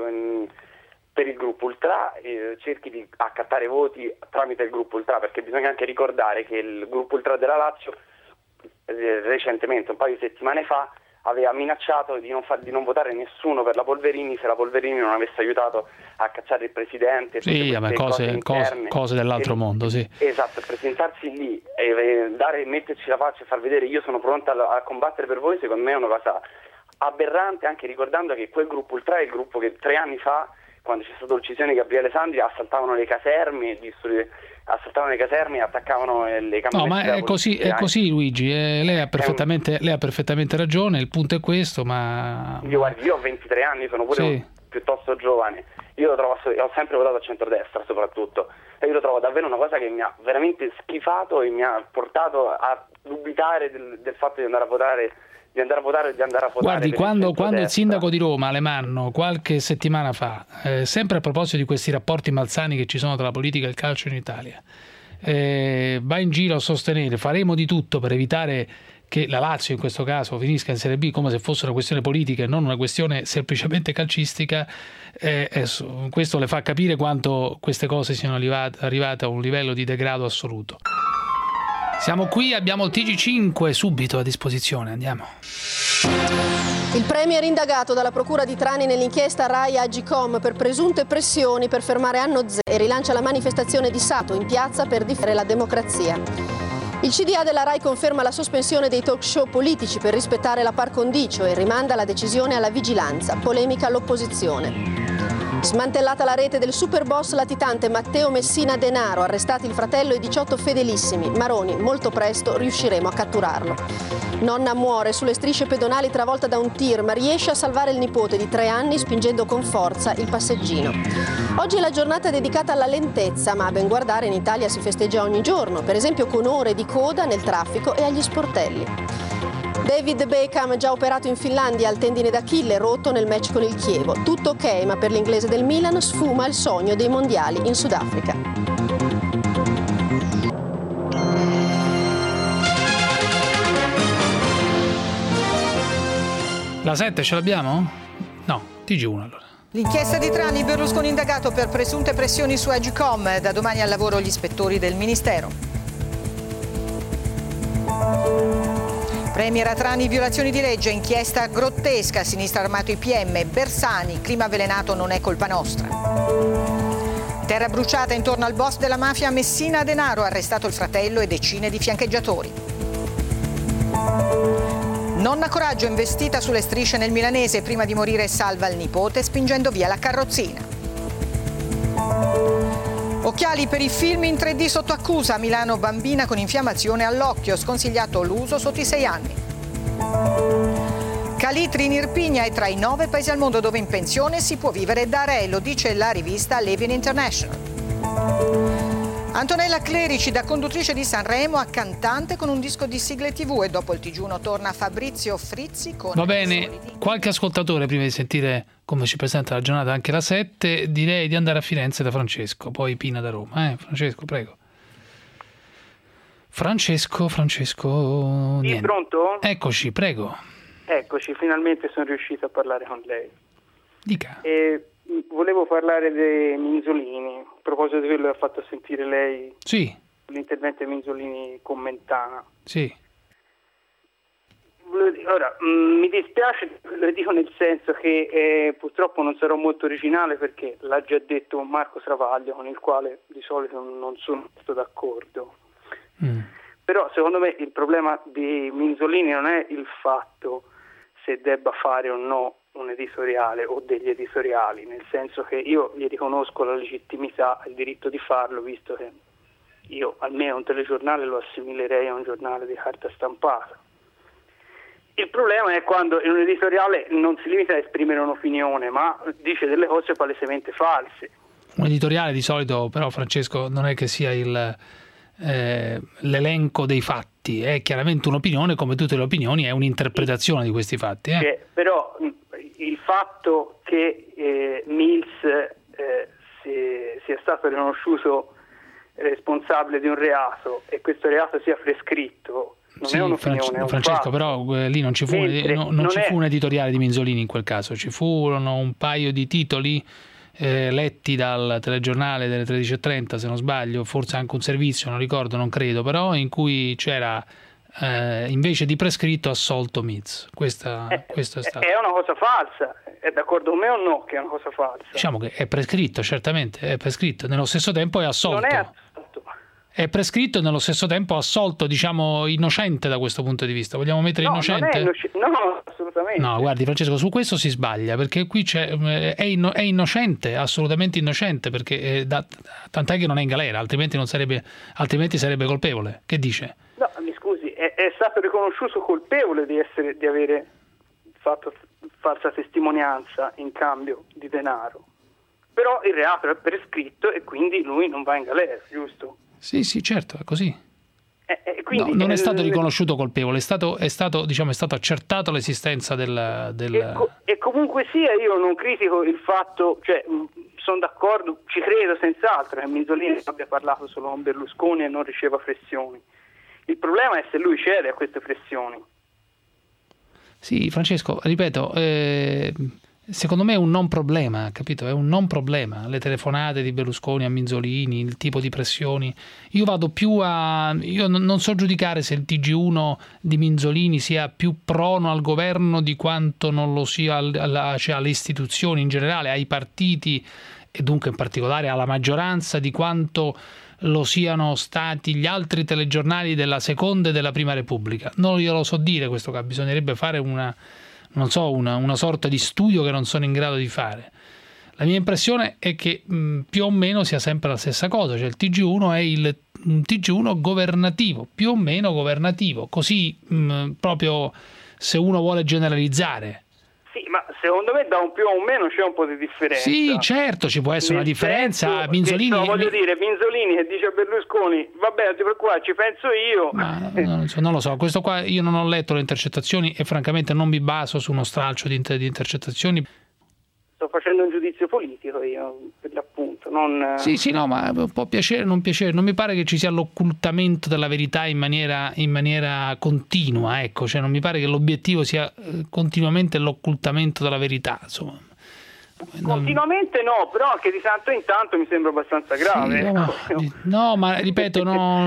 per il gruppo Ultra e cerchi di accattare voti tramite il gruppo Ultra, perché bisogna anche ricordare che il gruppo Ultra della Lazio eh, recentemente, un paio di settimane fa, aveva minacciato di non, far, di non votare nessuno per la Polverini se la Polverini non avesse aiutato a cacciare il presidente. Sì, vabbè, cose, cose, cose dell'altro e, mondo, sì. Esatto, presentarsi lì e dare, metterci la faccia e far vedere io sono pronta a, a combattere per voi, secondo me è una cosa aberrante, anche ricordando che quel gruppo Ultra è il gruppo che tre anni fa quando c'è stata l'uccisione di Gabriele Sandri, assaltavano le caserme, assaltavano le caserme e attaccavano le camionette. No, ma è così, è così Luigi, eh, lei, ha perfettamente, lei ha perfettamente ragione, il punto è questo, ma... Io, guardi, io ho ventitré anni, sono pure sì. piuttosto giovane, io lo trovo, ho sempre votato a centrodestra soprattutto, e io lo trovo davvero una cosa che mi ha veramente schifato e mi ha portato a dubitare del, del fatto di andare a votare di andare a votare e di andare a votare. Guardi, quando, il quando il sindaco di Roma, Alemanno, qualche settimana fa, eh, sempre a proposito di questi rapporti malsani che ci sono tra la politica e il calcio in Italia, eh, va in giro a sostenere faremo di tutto per evitare che la Lazio in questo caso finisca in Serie B, come se fosse una questione politica e non una questione semplicemente calcistica, eh, eh, questo le fa capire quanto queste cose siano arrivate, arrivate a un livello di degrado assoluto. Siamo qui, abbiamo il T G cinque subito a disposizione, andiamo. Il premier indagato dalla procura di Trani nell'inchiesta Rai Agcom per presunte pressioni per fermare Anno Z e rilancia la manifestazione di Sato in piazza per difendere la democrazia. Il C D A della Rai conferma la sospensione dei talk show politici per rispettare la par condicio e rimanda la decisione alla vigilanza, polemica all'opposizione. Smantellata la rete del superboss latitante Matteo Messina Denaro, arrestati il fratello e diciotto fedelissimi. Maroni, molto presto riusciremo a catturarlo. Nonna muore sulle strisce pedonali travolta da un tir, ma riesce a salvare il nipote di tre anni spingendo con forza il passeggino. Oggi è la giornata dedicata alla lentezza, ma a ben guardare in Italia si festeggia ogni giorno, per esempio con ore di coda nel traffico e agli sportelli. David Beckham già operato in Finlandia al tendine d'Achille rotto nel match con il Chievo. Tutto ok, ma per l'inglese del Milan sfuma il sogno dei mondiali in Sudafrica. La sette ce l'abbiamo? No, T G uno allora. L'inchiesta di Trani, Berlusconi indagato per presunte pressioni su Agcom. Da domani al lavoro gli ispettori del Ministero. Premier a Trani, violazioni di legge, inchiesta grottesca, sinistra armato I P M, Bersani, clima avvelenato non è colpa nostra. Terra bruciata intorno al boss della mafia Messina Denaro, arrestato il fratello e decine di fiancheggiatori. Nonna Coraggio investita sulle strisce nel milanese, prima di morire salva il nipote spingendo via la carrozzina. Occhiali per i film in tre D sotto accusa, a Milano bambina con infiammazione all'occhio, sconsigliato l'uso sotto i sei anni. Calitri in Irpinia è tra i nove paesi al mondo dove in pensione si può vivere da re, lo dice la rivista Living International. Antonella Clerici da conduttrice di Sanremo a cantante con un disco di sigle tivù e dopo il T G uno torna Fabrizio Frizzi con... Va bene, qualche ascoltatore prima di sentire come ci presenta la giornata anche la sette, direi di andare a Firenze da Francesco, poi Pina da Roma. Eh, Francesco, prego. Francesco, Francesco... Sì, pronto? Eccoci, prego. Eccoci, finalmente sono riuscito a parlare con lei. Dica. E volevo parlare dei Minzolini, a proposito di quello che ha fatto sentire lei. Sì. L'intervento dei Minzolini con Mentana. Sì. Ora, mh, mi dispiace, lo dico nel senso che eh, purtroppo non sarò molto originale perché l'ha già detto Marco Travaglio, con il quale di solito non sono molto d'accordo. Mm. Però secondo me il problema di Minzolini non è il fatto se debba fare o no un editoriale o degli editoriali, nel senso che io gli riconosco la legittimità e il diritto di farlo, visto che io almeno un telegiornale lo assimilerei a un giornale di carta stampata. Il problema è quando in un editoriale non si limita a esprimere un'opinione, ma dice delle cose palesemente false. Un editoriale di solito, però, Francesco, non è che sia il, eh, l'elenco dei fatti, è chiaramente un'opinione, come tutte le opinioni, è un'interpretazione di questi fatti. Eh? Che, però il fatto che eh, Mills eh, si, sia stato riconosciuto responsabile di un reato e questo reato sia prescritto, non sì, è un'opinione, Franc- è un Francesco, fatto. però eh, lì non ci fu, Mentre, no, non non ci è... fu un editoriale di Minzolini in quel caso, ci furono un paio di titoli eh, letti dal telegiornale delle tredici e trenta, se non sbaglio, forse anche un servizio, non ricordo, non credo, però in cui c'era eh, invece di prescritto assolto Mills. Questa, è, questo è stato. È una cosa falsa, è d'accordo con me o no che è una cosa falsa? Diciamo che è prescritto, certamente, è prescritto, nello stesso tempo è assolto. Non è È prescritto e nello stesso tempo assolto, diciamo innocente da questo punto di vista. Vogliamo mettere no, innocente? Non è innoc- no, assolutamente. No, guardi Francesco, su questo si sbaglia, perché qui c'è, è, inno, è innocente, assolutamente innocente, perché eh, da, tant'è che non è in galera, altrimenti, non sarebbe, altrimenti sarebbe colpevole. Che dice? No, mi scusi, è, è stato riconosciuto colpevole di essere, di avere fatto falsa testimonianza in cambio di denaro, però il reato è prescritto e quindi lui non va in galera, giusto? Sì, sì, certo, è così. Eh, eh, quindi, no, non è stato eh, riconosciuto colpevole, è stato, è stato, diciamo, è stato accertato l'esistenza del... del... E, co- e comunque sia, io non critico il fatto, cioè sono d'accordo, ci credo senz'altro che Minzolini abbia parlato solo con Berlusconi e non riceva pressioni. Il problema è se lui cede a queste pressioni. Sì, Francesco, ripeto, eh, secondo me è un non problema, capito? È un non problema. Le telefonate di Berlusconi a Minzolini, il tipo di pressioni. Io vado più a... Io non so giudicare se il T G uno di Minzolini sia più prono al governo di quanto non lo sia alla, cioè alle istituzioni in generale, ai partiti e dunque in particolare alla maggioranza, di quanto lo siano stati gli altri telegiornali della Seconda e della Prima Repubblica. Non glielo so dire questo, che bisognerebbe fare una, non so, una, una sorta di studio che non sono in grado di fare. La mia impressione è che mh, più o meno sia sempre la stessa cosa, cioè il T G uno è il un T G uno governativo, più o meno governativo, così mh, proprio se uno vuole generalizzare. Sì, ma secondo me da un più a un meno c'è un po' di differenza. Sì, certo, ci può essere Nel una differenza. Minzolini, che, no, voglio dire, Minzolini che dice a Berlusconi, vabbè, non ti preoccupare, ci penso io. Ma, non, so, non lo so, questo qua io non ho letto le intercettazioni e francamente non mi baso su uno stralcio di, inter- di intercettazioni. Sto facendo un giudizio politico io, per l'appunto. Non... Sì, sì, no, ma può piacere, non piacere. Non mi pare che ci sia l'occultamento della verità in maniera, in maniera continua, ecco, cioè non mi pare che l'obiettivo sia continuamente l'occultamento della verità, insomma. Continuamente no, però anche di tanto in tanto mi sembra abbastanza grave. Sì, ecco. no, no, ma ripeto, no,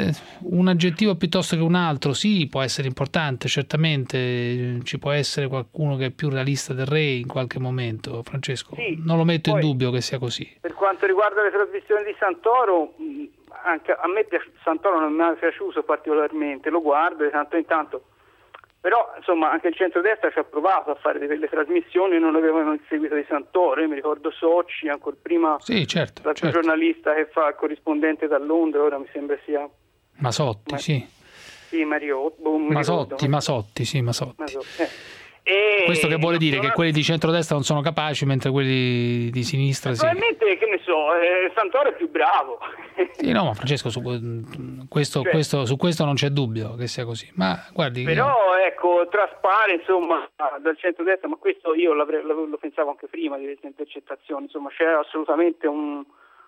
un aggettivo piuttosto che un altro, sì, può essere importante, certamente ci può essere qualcuno che è più realista del re in qualche momento, Francesco, sì, non lo metto poi, in dubbio che sia così. Per quanto riguarda le trasmissioni di Santoro, anche a me Santoro non mi è piaciuto particolarmente, lo guardo di tanto in tanto. Però insomma anche il centrodestra ci ha provato a fare delle trasmissioni e non avevano il seguito di Santoro. Io mi ricordo Socci, ancora prima sì, certo, l'altro certo. giornalista che fa il corrispondente da Londra, ora mi sembra sia Masotti, Ma... sì. Sì, Mario, boh, Masotti, ricordo. Masotti, sì, Masotti. Masotti. Eh. E... Questo che vuole dire? Che quelli di centrodestra non sono capaci, mentre quelli di sinistra sì. Probabilmente, che ne so, eh, Santoro è più bravo. Sì, no, ma Francesco, su questo, cioè, questo, su questo non c'è dubbio che sia così. Ma guardi, però io... ecco, traspare insomma dal centrodestra, ma questo io lo pensavo anche prima di queste intercettazioni, insomma c'era assolutamente un,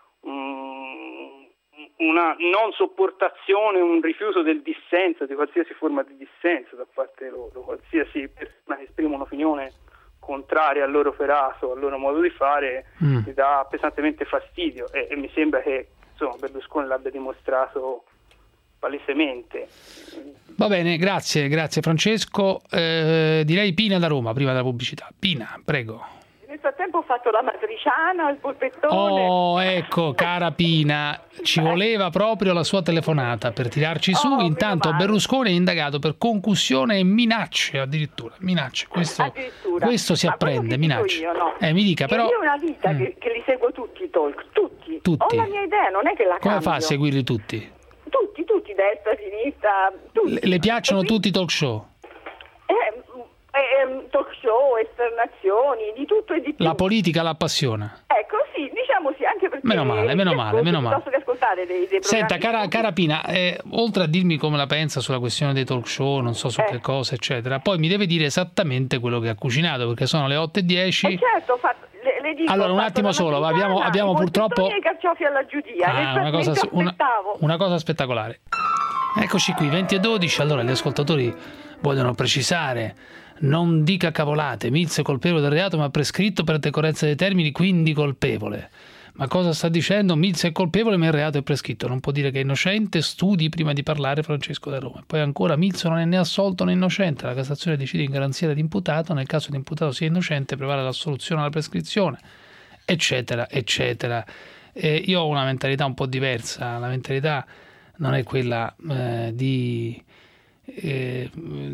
un una non sopportazione, un rifiuto del dissenso, di qualsiasi forma di dissenso da parte loro, qualsiasi persona che esprime un'opinione contraria al loro operato, al loro modo di fare, mm. mi dà pesantemente fastidio e, e mi sembra che insomma Berlusconi l'abbia dimostrato palesemente. Va bene, grazie, grazie Francesco. Eh, direi Pina da Roma, prima della pubblicità. Pina, prego. Nel frattempo ho fatto la matriciana, il polpettone. Oh, ecco, cara Pina, ci voleva proprio la sua telefonata per tirarci su. Oh, intanto Berlusconi è indagato per concussione e minacce, addirittura. Minacce, questo, addirittura. questo si Ma apprende, minacce. Io, no? Eh, mi dica, però... Io ho una vita mm. che, che li seguo tutti i talk, tutti. tutti. Ho la mia idea, non è che la Come cambio. fa a seguirli tutti? Tutti, tutti, destra, sinistra, tutti. Le, le piacciono quindi... tutti i talk show? Eh, eh, talk show, esternazioni, di tutto e di più. La politica l'appassiona. Ecco, sì, diciamo sì, anche perché... Meno male, meno male, meno male. Piuttosto che ascoltare dei, dei Senta, cara, cara Pina, eh, oltre a dirmi come la pensa sulla questione dei talk show, non so su eh. che cosa, eccetera, poi mi deve dire esattamente quello che ha cucinato, perché sono le otto e dieci. Eh certo, ho fatto... Le, le dico, allora, un attimo solo, abbiamo, abbiamo purtroppo... I carciofi alla giudia, ah, una, cosa, una, una cosa spettacolare. Eccoci qui, venti e dodici, allora gli ascoltatori vogliono precisare, non dica cavolate, Mills è colpevole del reato ma prescritto per decorrenza dei termini, quindi colpevole. Ma cosa sta dicendo? Mills è colpevole ma il reato è prescritto, non può dire che è innocente, studi prima di parlare Francesco da Roma. Poi ancora, Mills non è né assolto né innocente, la Cassazione decide in garanzia dell'imputato, nel caso l'imputato sia innocente prevale l'assoluzione alla prescrizione, eccetera, eccetera. Eh, io ho una mentalità un po' diversa, la mentalità non è quella eh, di eh,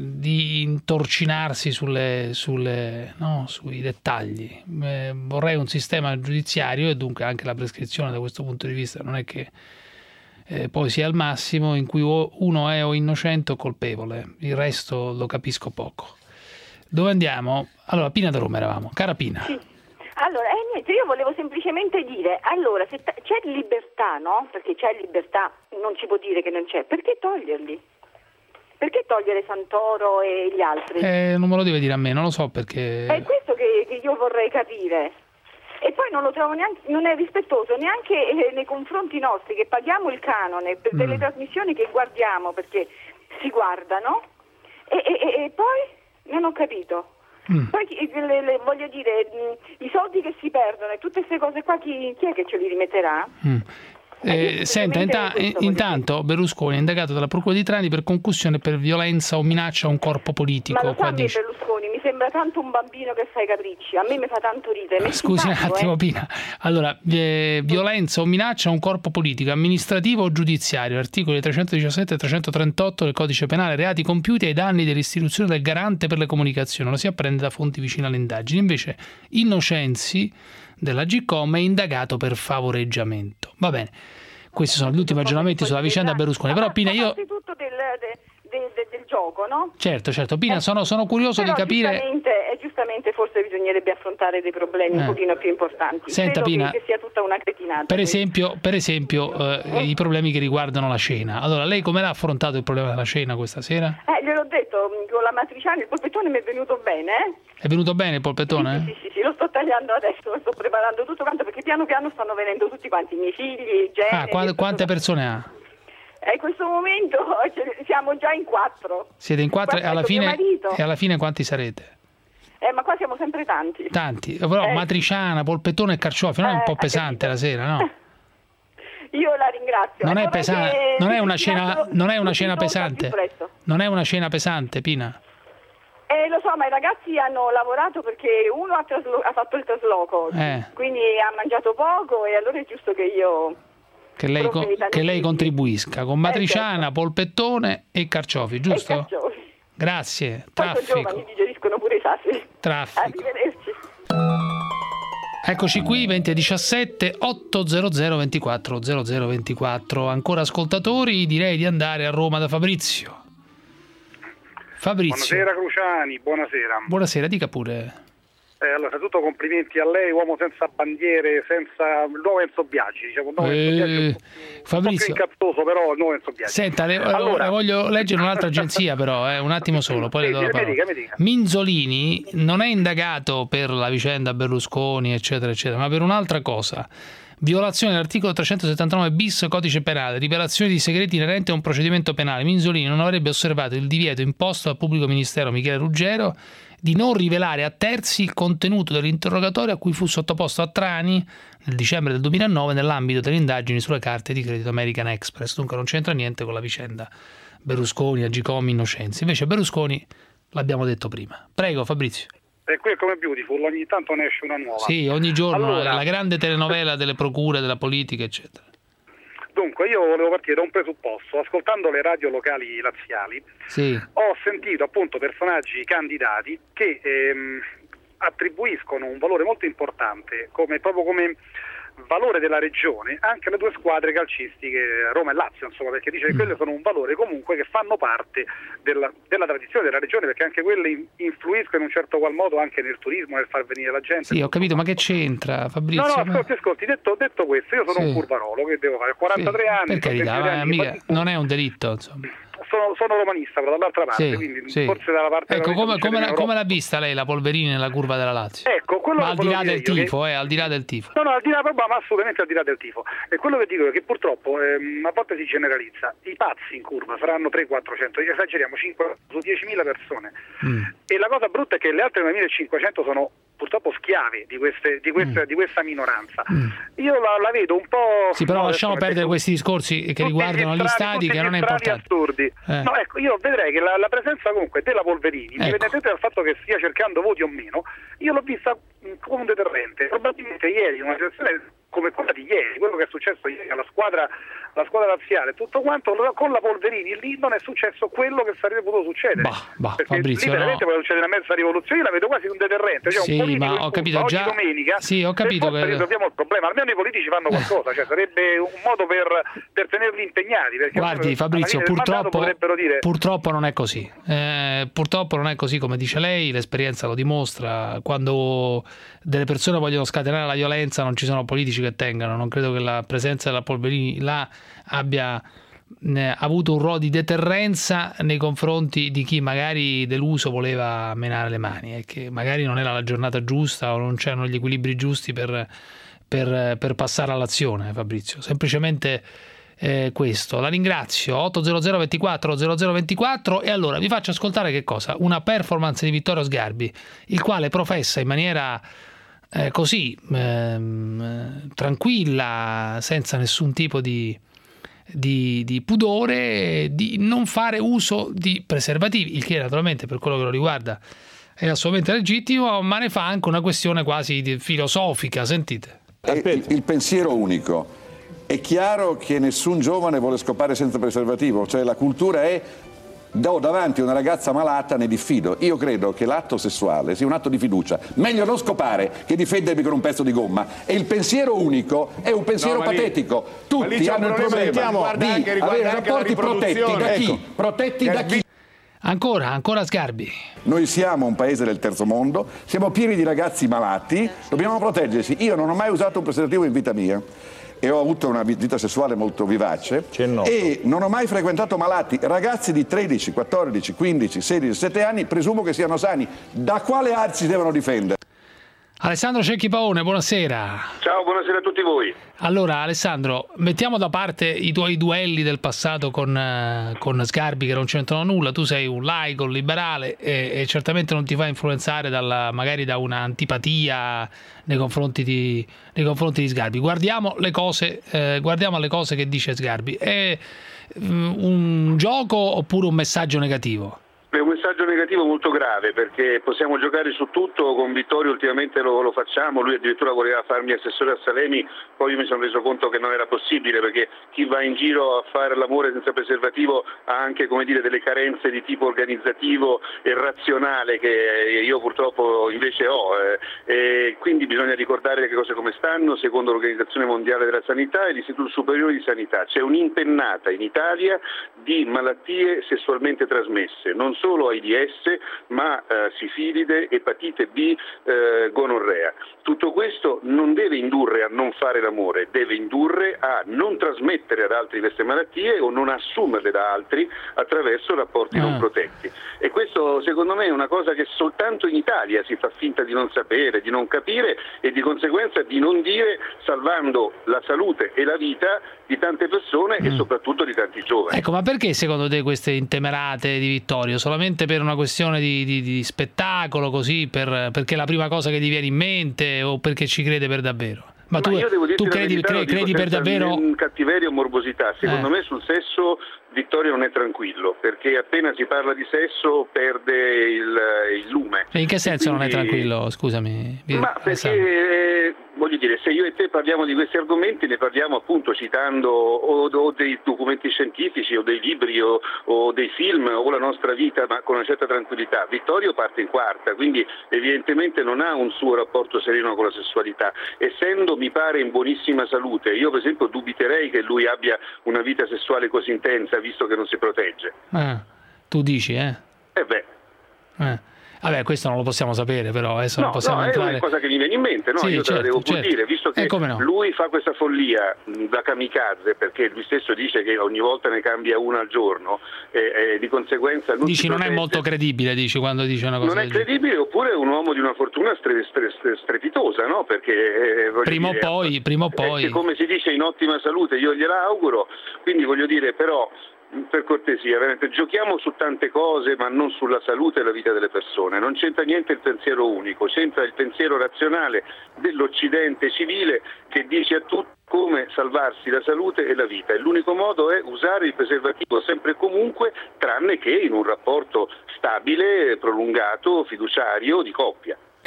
di intorcinarsi sulle, sulle, no, sui dettagli. Eh, vorrei un sistema giudiziario, e dunque anche la prescrizione da questo punto di vista non è che eh, poi sia al massimo, in cui uno è o innocente o colpevole, il resto lo capisco poco. Dove andiamo? Allora, Pina da Roma eravamo. Cara Pina. Sì. Allora, eh, niente, io volevo semplicemente dire, allora, se t- c'è libertà, no? Perché c'è libertà, non si può dire che non c'è, perché toglierli? Perché togliere Santoro e gli altri? Eh, non me lo deve dire a me, non lo so perché... È questo che, che io vorrei capire. E poi non lo trovo neanche, non è rispettoso neanche eh, nei confronti nostri, che paghiamo il canone per delle mm. trasmissioni che guardiamo, perché si guardano, e, e, e poi non ho capito. Mm. Poi le, le, voglio dire, mh, i soldi che si perdono e tutte queste cose qua, chi, chi è che ce li rimetterà? Mm. Eh, senta, inta- intanto Berlusconi è indagato dalla Procura di Trani per concussione per violenza o minaccia a un corpo politico. Ma lo sa, dice... Berlusconi mi sembra tanto un bambino che fa i capricci, a me mi fa tanto ridere. Scusi un attimo, eh. Pina. Allora, eh, violenza o minaccia a un corpo politico, amministrativo o giudiziario, articoli trecentodiciassette e trecentotrentotto del Codice Penale, reati compiuti ai danni dell'istituzione del garante per le comunicazioni, lo si apprende da fonti vicine alle indagini. Invece Innocenzi della Gcom è indagato per favoreggiamento. Va bene, questi sono gli ultimi aggiornamenti sulla vicenda Berlusconi. Però Pina, io... Innanzitutto del, del, del, del gioco, no? Certo, certo. Pina, eh, sono, sono curioso di capire... Giustamente, eh, giustamente forse bisognerebbe affrontare dei problemi eh. un pochino più importanti. Senta, Credo Pina, che, che sia tutta una cretinata. Per esempio, per esempio eh, i problemi che riguardano la cena. Allora, lei come l'ha affrontato il problema della cena questa sera? Eh, gliel'ho detto, con la matriciana il polpettone mi è venuto bene, eh? È venuto bene il polpettone? Sì, sì, sì, sì, lo sto tagliando adesso, lo sto preparando tutto quanto, perché piano piano stanno venendo tutti quanti, i miei figli, Genere... Ah, quante, quante persone ha? Eh, in questo momento siamo già in quattro. Siete in quattro, e alla, fine, e alla fine quanti sarete? Eh, ma qua siamo sempre tanti. Tanti, però eh. matriciana, polpettone e carciofi, non è un po' pesante la sera, no? Io la ringrazio. Non è, pesa- non è una cena, non è una cena pesante? Non è una cena pesante, Pina? Eh, lo so, ma i ragazzi hanno lavorato perché uno ha, traslo- ha fatto il trasloco, eh. quindi ha mangiato poco e allora è giusto che io... Che lei, co- che lei contribuisca con matriciana, eh, certo. polpettone e carciofi, giusto? E carciofi. Grazie. Poi Traffico. sono giovani, digeriscono pure i sassi. Traffico. Arrivederci. Eccoci qui, venti e diciassette, ottocento ventiquattro zero zero ventiquattro. Ancora ascoltatori, direi di andare a Roma da Fabrizio. Fabrizio. Buonasera Cruciani, buonasera. Buonasera, dica pure. Eh, allora, innanzitutto complimenti a lei, uomo senza bandiere, senza il nuovo Enzo Biagi, diciamo, il nuovo eh, Enzo Biagi un po', Fabrizio, un po' più incazzoso, però il nuovo Enzo Biagi. Senta, le, allora, voglio leggere un'altra agenzia però, eh, un attimo solo, poi sì, le do la parola. Mi dica, mi dica. Minzolini non è indagato per la vicenda Berlusconi, eccetera, eccetera, ma per un'altra cosa. Violazione dell'articolo trecentosettantanove bis Codice Penale, rivelazione di segreti inerenti a un procedimento penale. Minzolini non avrebbe osservato il divieto imposto dal pubblico ministero Michele Ruggero di non rivelare a terzi il contenuto dell'interrogatorio a cui fu sottoposto a Trani nel dicembre del duemilanove nell'ambito delle indagini sulle carte di credito American Express. Dunque non c'entra niente con la vicenda Berlusconi, Agcom, Innocenzi. Invece Berlusconi l'abbiamo detto prima. Prego Fabrizio. E qui è come Beautiful, ogni tanto ne esce una nuova. Sì, ogni giorno, allora, la grande telenovela delle procure, della politica, eccetera. Dunque, io volevo partire da un presupposto. Ascoltando le radio locali laziali, sì. ho sentito appunto personaggi candidati che ehm, attribuiscono un valore molto importante, come, proprio come valore della regione, anche alle due squadre calcistiche, Roma e Lazio, insomma, perché dice che quelle sono un valore comunque che fanno parte della, della tradizione della regione, perché anche quelle influiscono in un certo qual modo anche nel turismo, nel far venire la gente. Sì, ho capito, ma che c'entra, Fabrizio? No, no, ascolti, ascolti, detto, detto questo, io sono sì. un curvarolo, che devo fare? quarantatré sì, anni. Per carità, ma, anni, mica, non è un delitto, insomma. Sono, sono romanista, però dall'altra parte, sì, quindi sì. forse dalla parte ecco, della come, come, la, come l'ha vista lei la Polverini nella curva della Lazio? Ecco, quello ma al di là del tifo, che... eh, al di là del tifo. No, no, al di là, ma assolutamente al di là del tifo. E quello che dico è che purtroppo ehm, a volte si generalizza. I pazzi in curva saranno trecento quattrocento, esageriamo, cinque su diecimila persone. Mm. E la cosa brutta è che le altre novemilacinquecento sono purtroppo schiavi di, queste, di, questa, mm. di questa minoranza. Mm. Io la, la vedo un po'... Sì, però no, lasciamo perdere tutti, questi discorsi che riguardano gli, strani, gli stadi, che non è importante. Assurdi. Eh. No, ecco, io vedrei che la, la presenza comunque della Polverini, ecco. indipendentemente dal fatto che stia cercando voti o meno, io l'ho vista come un deterrente. Probabilmente ieri in una situazione come quella di ieri, quello che è successo ieri alla squadra, alla squadra razziale, tutto quanto, con la Polverini lì non è successo quello che sarebbe potuto succedere. Bah, bah, perché Fabrizio, lì veramente no. Poi succede una mezza rivoluzione, io la vedo quasi un deterrente, cioè sì, un politico ma ho capito oggi già. domenica, Sì, ho capito che risolviamo il problema, almeno i politici fanno qualcosa, cioè sarebbe un modo per, per tenerli impegnati. Perché guardi Fabrizio, purtroppo, dire... purtroppo non è così, eh, purtroppo non è così come dice lei, l'esperienza lo dimostra, quando delle persone vogliono scatenare la violenza non ci sono politici che tengano, non credo che la presenza della Polverini là abbia eh, avuto un ruolo di deterrenza nei confronti di chi magari deluso voleva menare le mani e che magari non era la giornata giusta o non c'erano gli equilibri giusti per, per, per passare all'azione, Fabrizio, semplicemente eh, questo. La ringrazio. Ottocento ventiquattro zero zero ventiquattro. E allora vi faccio ascoltare che cosa? Una performance di Vittorio Sgarbi, il quale professa in maniera eh, così ehm, tranquilla, senza nessun tipo di, di, di pudore, di non fare uso di preservativi, il che naturalmente per quello che lo riguarda è assolutamente legittimo, ma ne fa anche una questione quasi filosofica. Sentite. Il, il pensiero unico. È chiaro che nessun giovane vuole scopare senza preservativo, cioè la cultura è do davanti a una ragazza malata ne diffido. Io credo che l'atto sessuale sia un atto di fiducia, meglio non scopare che difendermi con un pezzo di gomma, e il pensiero unico è un pensiero no, patetico. Lì, tutti hanno il problema di anche, avere rapporti protetti da chi? Ecco. Protetti da chi? Ancora, ancora Sgarbi. Noi siamo un paese del terzo mondo, siamo pieni di ragazzi malati, dobbiamo proteggersi. Io non ho mai usato un preservativo in vita mia e ho avuto una vita sessuale molto vivace e non ho mai frequentato malati, ragazzi di tredici, quattordici, quindici, sedici, diciassette anni, presumo che siano sani. Da quale arte si devono difendere? Alessandro Cecchi Paone, buonasera. Ciao, buonasera a tutti voi. Allora Alessandro, mettiamo da parte i tuoi duelli del passato con, uh, con Sgarbi che non c'entrano nulla, tu sei un laico, un liberale e, e certamente non ti fai influenzare dalla, magari da un'antipatia nei confronti di, nei confronti di Sgarbi. Guardiamo le cose, eh, guardiamo le cose che dice Sgarbi. È um, un gioco oppure un messaggio negativo? È un messaggio negativo molto grave, perché possiamo giocare su tutto, con Vittorio ultimamente lo, lo facciamo, lui addirittura voleva farmi assessore a Salemi, poi io mi sono reso conto che non era possibile, perché chi va in giro a fare l'amore senza preservativo ha anche, come dire, delle carenze di tipo organizzativo e razionale che io purtroppo invece ho, eh, e quindi bisogna ricordare le cose come stanno secondo l'Organizzazione Mondiale della Sanità e l'Istituto Superiore di Sanità. C'è un'impennata in Italia di malattie sessualmente trasmesse, non solo AIDS, ma eh, sifilide, epatite B, eh, gonorrea. Tutto questo non deve indurre a non fare l'amore, deve indurre a non trasmettere ad altri queste malattie o non assumerle da altri attraverso rapporti ah. non protetti. E questo secondo me è una cosa che soltanto in Italia si fa finta di non sapere, di non capire e di conseguenza di non dire, salvando la salute e la vita di tante persone mm. e soprattutto di tanti giovani. Ecco, ma perché secondo te queste intemerate di Vittorio? Solamente per una questione di, di, di spettacolo, così, per, perché è la prima cosa che ti viene in mente o perché ci crede per davvero? Ma, Ma tu, io devo tu credi, verità, credi, credi per davvero? Cattiveria o morbosità. Secondo eh. me sul sesso Vittorio non è tranquillo, perché appena si parla di sesso perde il, il lume. E in che senso quindi... non è tranquillo? Scusami. Ma perché, eh, voglio dire, se io e te parliamo di questi argomenti ne parliamo appunto citando o, o dei documenti scientifici o dei libri o, o dei film o la nostra vita, ma con una certa tranquillità. Vittorio parte in quarta, quindi evidentemente non ha un suo rapporto sereno con la sessualità, essendo mi pare in buonissima salute. Io per esempio dubiterei che lui abbia una vita sessuale così intensa, visto che non si protegge. Ah, tu dici, eh? Eh beh. Eh. Vabbè, questo non lo possiamo sapere, però adesso no, non possiamo no, entrare... è una cosa che mi viene in mente, no? Sì, Io te certo, la devo certo. pur dire, visto che eh, no. lui fa questa follia da kamikaze, perché lui stesso dice che ogni volta ne cambia una al giorno, e, e di conseguenza... Non dici non è molto credibile, dici, quando dice una cosa non è credibile, oppure è un uomo di una fortuna stre, stre, stre, strepitosa, no? Perché... Eh, prima o dire, poi, prima o poi... È, come si dice, in ottima salute, io gliela auguro, quindi voglio dire, però... Per cortesia, veramente, giochiamo su tante cose ma non sulla salute e la vita delle persone. Non c'entra niente il pensiero unico, c'entra il pensiero razionale dell'Occidente civile che dice a tutti come salvarsi la salute e la vita, e l'unico modo è usare il preservativo sempre e comunque, tranne che in un rapporto stabile, prolungato, fiduciario, di coppia.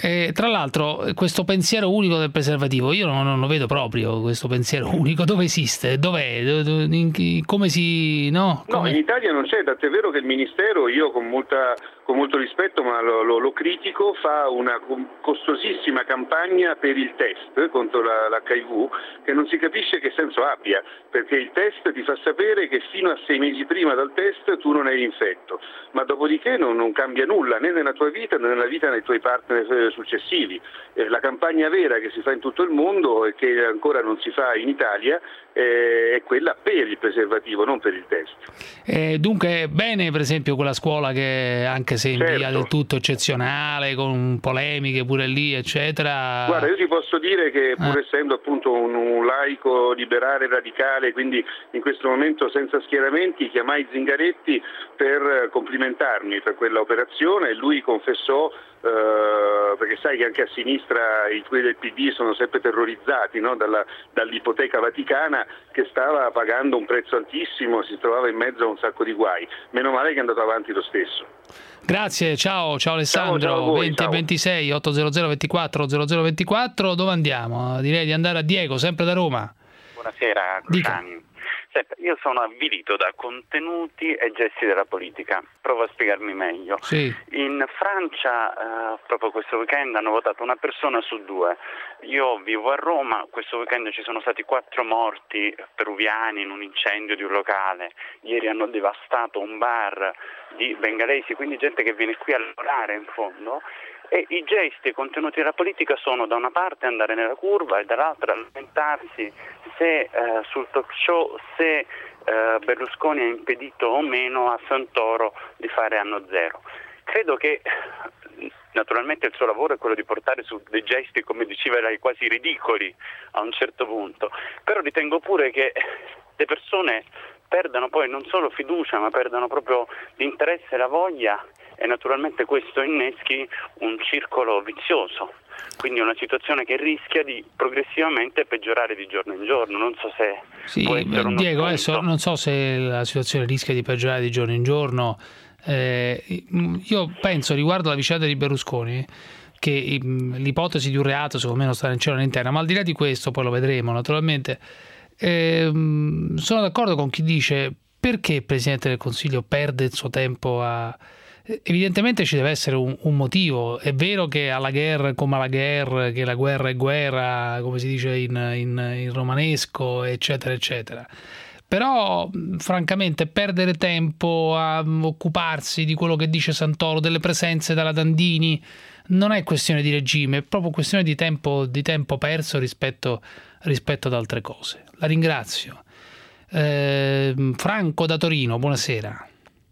E, tra l'altro, questo pensiero unico del preservativo, io non, non lo vedo proprio, questo pensiero unico. Dove esiste? Dov'è? In, come si... No, come... no, in Italia non c'è, tant'è vero che il Ministero, io con molta... con molto rispetto, ma lo, lo, lo critico, fa una costosissima campagna per il test contro la, l'H I V che non si capisce che senso abbia, perché il test ti fa sapere che fino a sei mesi prima dal test tu non eri infetto, ma dopodiché non, non cambia nulla né nella tua vita né nella vita dei tuoi partner successivi. Eh, la campagna vera che si fa in tutto il mondo e che ancora non si fa in Italia eh, è quella per il preservativo, non per il test. Eh, dunque bene per esempio quella scuola che anche se in certo. via del tutto eccezionale, con polemiche pure lì eccetera. Guarda, io ti posso dire che pur eh. essendo appunto un, un laico liberale radicale, quindi in questo momento senza schieramenti, chiamai Zingaretti per complimentarmi per quella operazione e lui confessò, eh, perché sai che anche a sinistra i quelli del P D sono sempre terrorizzati, no? Dalla, dall'ipoteca vaticana, che stava pagando un prezzo altissimo, si trovava in mezzo a un sacco di guai. Meno male che è andato avanti lo stesso. Grazie, ciao, ciao Alessandro. Ciao, ciao voi, venti e ventisei ottocento ventiquattro zero zero ventiquattro. Dove andiamo? Direi di andare a Diego, sempre da Roma. Buonasera, Cruciani. Senta, io sono avvilito da contenuti e gesti della politica. Provo a spiegarmi meglio. Sì. In Francia, eh, proprio questo weekend, hanno votato una persona su due. Io vivo a Roma, questo weekend ci sono stati quattro morti peruviani in un incendio di un locale. Ieri hanno devastato un bar di bengalesi, quindi gente che viene qui a lavorare in fondo. E i gesti e contenuti della politica sono da una parte andare nella curva e dall'altra lamentarsi se eh, sul talk show se eh, Berlusconi ha impedito o meno a Santoro di fare anno zero. Credo che naturalmente il suo lavoro è quello di portare su dei gesti, come diceva lei, quasi ridicoli a un certo punto, però ritengo pure che le persone perdano poi non solo fiducia ma perdano proprio l'interesse e la voglia, e naturalmente questo inneschi un circolo vizioso, quindi una situazione che rischia di progressivamente peggiorare di giorno in giorno. Non so se sì, può essere uno Diego, spunto. adesso non so se la situazione rischia di peggiorare di giorno in giorno. Eh, io penso riguardo alla vicenda di Berlusconi che l'ipotesi di un reato secondo me non sta nel cielo né in terra, ma al di là di questo poi lo vedremo naturalmente. Eh, sono d'accordo con chi dice: perché il Presidente del Consiglio perde il suo tempo a... Evidentemente ci deve essere un, un motivo. È vero che alla guerra come alla guerra, che la guerra è guerra, come si dice in, in, in romanesco, eccetera eccetera, però francamente perdere tempo a occuparsi di quello che dice Santoro, delle presenze dalla Dandini, non è questione di regime, è proprio questione di tempo, di tempo perso rispetto, rispetto ad altre cose. La ringrazio. eh, Franco da Torino, buonasera.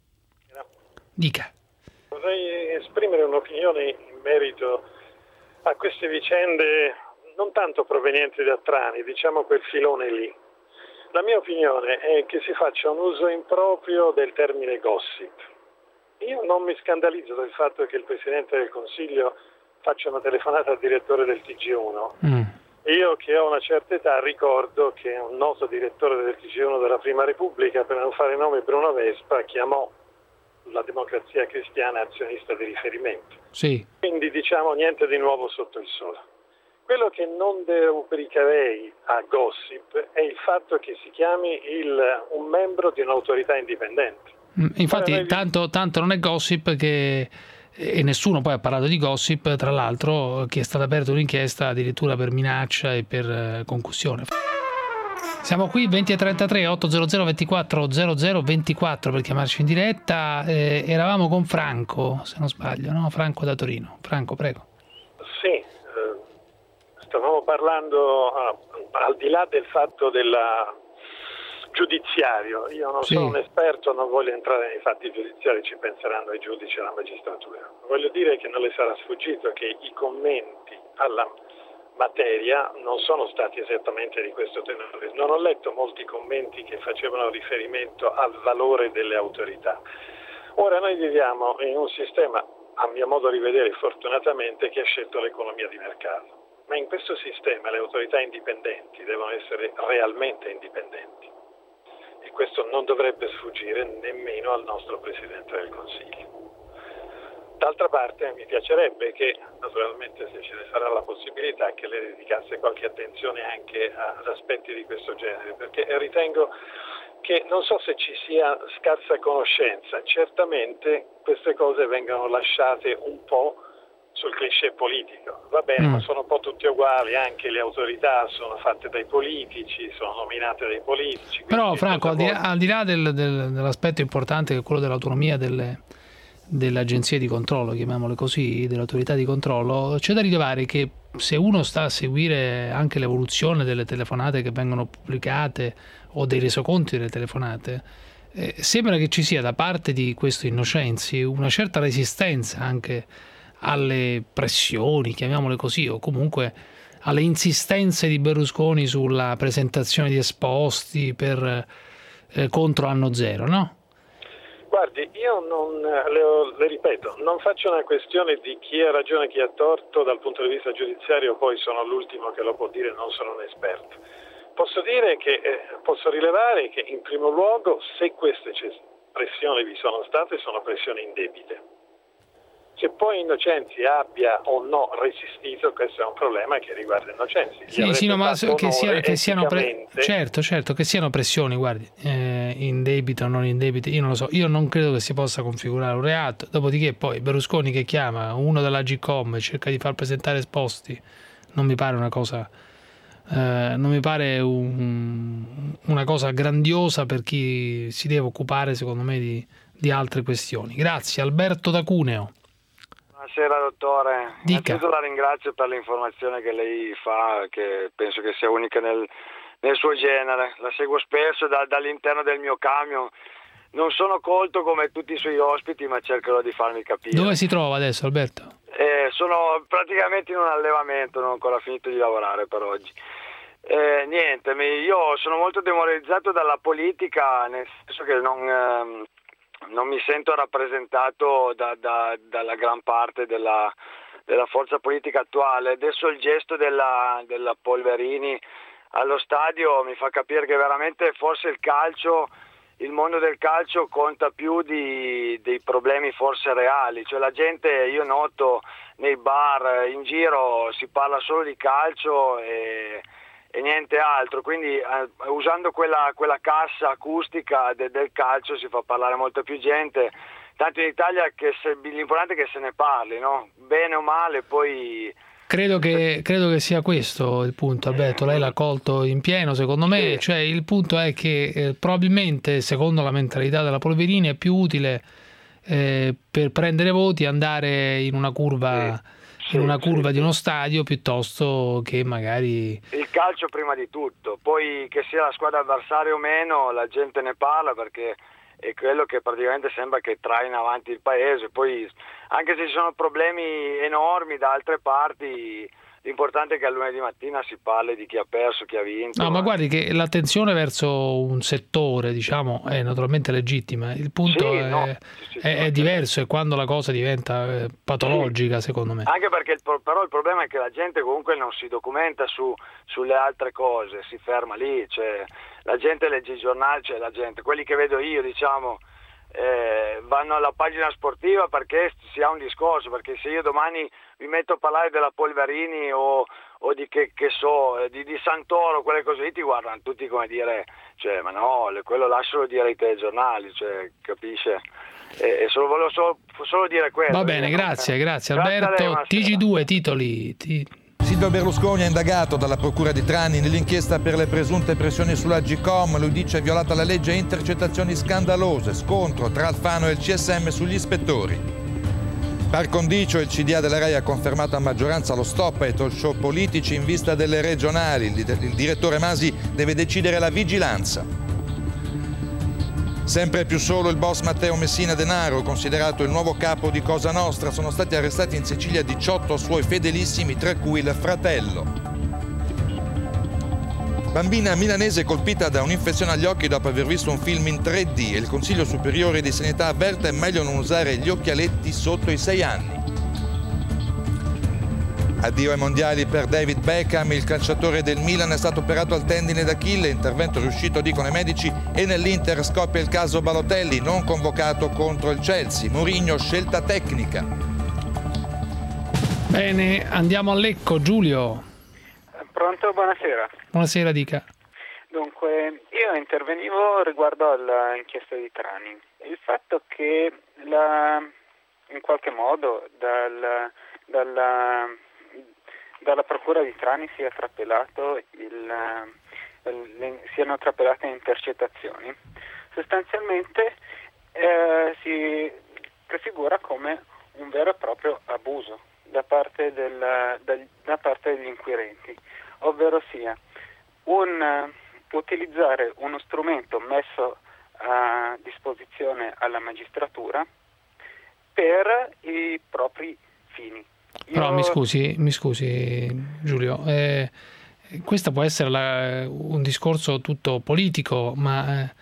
Dica. Vorrei esprimere un'opinione in merito a queste vicende non tanto provenienti da Trani, diciamo quel filone lì. La mia opinione è che si faccia un uso improprio del termine gossip. Io non mi scandalizzo del fatto che il Presidente del Consiglio faccia una telefonata al direttore del T G uno. Mm. Io che ho una certa età ricordo che un noto direttore del T G uno della Prima Repubblica, per non fare nome, Bruno Vespa, chiamò la Democrazia Cristiana azionista di riferimento. Sì. Quindi diciamo niente di nuovo sotto il sole. Quello che non derubricherei a gossip è il fatto che si chiami il, un membro di un'autorità indipendente. Infatti Ora, tanto, tanto non è gossip che, e nessuno poi ha parlato di gossip, tra l'altro che è stata aperta un'inchiesta addirittura per minaccia e per eh, concussione. Siamo qui venti e trentatré ottocento ventiquattro zero zero ventiquattro per chiamarci in diretta. Eh, eravamo con Franco, se non sbaglio, no? Franco da Torino. Franco, prego. Sì, eh, stavamo parlando ah, al di là del fatto del giudiziario. Io non sì. sono un esperto, non voglio entrare nei fatti giudiziari, ci penseranno i giudici e la magistratura. Voglio dire che non le sarà sfuggito che i commenti alla materia non sono stati esattamente di questo tenore. Non ho letto molti commenti che facevano riferimento al valore delle autorità. Ora noi viviamo in un sistema, a mio modo di vedere fortunatamente, che ha scelto l'economia di mercato. Ma in questo sistema le autorità indipendenti devono essere realmente indipendenti. E questo non dovrebbe sfuggire nemmeno al nostro Presidente del Consiglio. D'altra parte mi piacerebbe che, naturalmente se ce ne sarà la possibilità, che le dedicasse qualche attenzione anche ad aspetti di questo genere, perché ritengo che non so se ci sia scarsa conoscenza, certamente queste cose vengono lasciate un po' sul cliché politico, va bene, mm. ma sono un po' tutti uguali, anche le autorità sono fatte dai politici, sono nominate dai politici. Però Franco, al di là, al di là del, del, dell'aspetto importante che è quello dell'autonomia delle, delle agenzie di controllo, chiamiamole così, delle autorità di controllo, c'è da rilevare che se uno sta a seguire anche l'evoluzione delle telefonate che vengono pubblicate o dei resoconti delle telefonate, eh, sembra che ci sia da parte di questo Innocenzi una certa resistenza anche alle pressioni, chiamiamole così, o comunque alle insistenze di Berlusconi sulla presentazione di esposti per, eh, contro Anno Zero, no? Guardi, io non le, le ripeto, non faccio una questione di chi ha ragione e chi ha torto dal punto di vista giudiziario, poi sono l'ultimo che lo può dire, non sono un esperto. Posso dire che eh, posso rilevare che in primo luogo, se queste pressioni vi sono state, sono pressioni indebite. Se poi Innocenzi abbia o no resistito, questo è un problema che riguarda Innocenzi. Sì, sì, no, ma che, sia, che siano pre- certo, certo, che siano pressioni, guardi, eh, in debito o non in debito, io non lo so, io non credo che si possa configurare un reato. Dopodiché poi Berlusconi che chiama uno della Agcom e cerca di far presentare esposti, non mi pare una cosa eh, non mi pare un, una cosa grandiosa per chi si deve occupare, secondo me, di, di altre questioni. Grazie. Alberto da Cuneo. Buonasera dottore, Dica. innanzitutto la ringrazio per l'informazione che lei fa, che penso che sia unica nel, nel suo genere, la seguo spesso da, dall'interno del mio camion, non sono colto come tutti i suoi ospiti ma cercherò di farmi capire. Dove si trova adesso Alberto? Eh, sono praticamente in un allevamento, non ho ancora finito di lavorare per oggi. Eh, niente, io sono molto demoralizzato dalla politica, nel senso che non... Ehm, non mi sento rappresentato da, da, dalla gran parte della, della forza politica attuale. Adesso il gesto della, della Polverini allo stadio mi fa capire che veramente forse il calcio, il mondo del calcio conta più di, dei problemi forse reali, cioè la gente, io noto nei bar, in giro si parla solo di calcio e e niente altro, quindi eh, usando quella, quella cassa acustica de, del calcio si fa parlare molta più gente, tanto in Italia che se, l'importante è che se ne parli, no? Bene o male, poi... Credo che, credo che sia questo il punto, Alberto, lei l'ha colto in pieno secondo me, sì. Cioè il punto è che eh, probabilmente secondo la mentalità della Polverini è più utile eh, per prendere voti andare in una curva... Sì. in una curva sì, di uno stadio piuttosto che magari... Il calcio prima di tutto, poi che sia la squadra avversaria o meno la gente ne parla perché è quello che praticamente sembra che traina avanti il paese, poi anche se ci sono problemi enormi da altre parti l'importante è che a lunedì mattina si parli di chi ha perso, chi ha vinto. No, ma guardi che l'attenzione verso un settore, diciamo, è naturalmente legittima. Il punto sì, è, no, sì, sì, è, è diverso, è quando la cosa diventa patologica, sì. Secondo me. Anche perché il, però il problema è che la gente comunque non si documenta su, sulle altre cose, si ferma lì, cioè la gente legge i giornali, cioè la gente, quelli che vedo io, diciamo, Eh, vanno alla pagina sportiva perché si ha un discorso, perché se io domani mi metto a parlare della Polverini o, o di che, che so di, di Santoro, quelle cose lì ti guardano tutti come dire, cioè ma no, quello lascialo dire ai telegiornali, cioè capisce, e, e solo, volevo solo, solo dire quello. Va bene, grazie, grazie Alberto. Grazie T G due titoli. T- Silvio Berlusconi è indagato dalla procura di Trani nell'inchiesta per le presunte pressioni sulla Agcom. Lui dice violata la legge e intercettazioni scandalose. Scontro tra Alfano e il C S M sugli ispettori. Par condicio il C D A della Rai ha confermato a maggioranza lo stop ai talk show politici in vista delle regionali. Il direttore Masi deve decidere la vigilanza. Sempre più solo il boss Matteo Messina Denaro, considerato il nuovo capo di Cosa Nostra. Sono stati arrestati in Sicilia diciotto suoi fedelissimi, tra cui il fratello. Bambina milanese colpita da un'infezione agli occhi dopo aver visto un film in tre D e il Consiglio Superiore di Sanità avverte è meglio non usare gli occhialetti sotto i sei anni. Addio ai mondiali per David Beckham, il calciatore del Milan è stato operato al tendine d'Achille, intervento riuscito dicono i medici, e nell'Inter scoppia il caso Balotelli, non convocato contro il Chelsea. Mourinho, scelta tecnica. Bene, andiamo a Lecco. Giulio. Pronto, buonasera. Buonasera, dica. Dunque, io intervenivo riguardo all'inchiesta di Trani. Il fatto che la, in qualche modo dal, dalla, dalla procura di Trani sia trapelato il, le, siano trappelate intercettazioni, sostanzialmente eh, si prefigura come un vero e proprio abuso da parte, del, da, da parte degli inquirenti, ovvero sia un utilizzare uno strumento messo a disposizione alla magistratura per i propri fini. Io... Però mi scusi, mi scusi Giulio, eh, questo può essere la, un discorso tutto politico, ma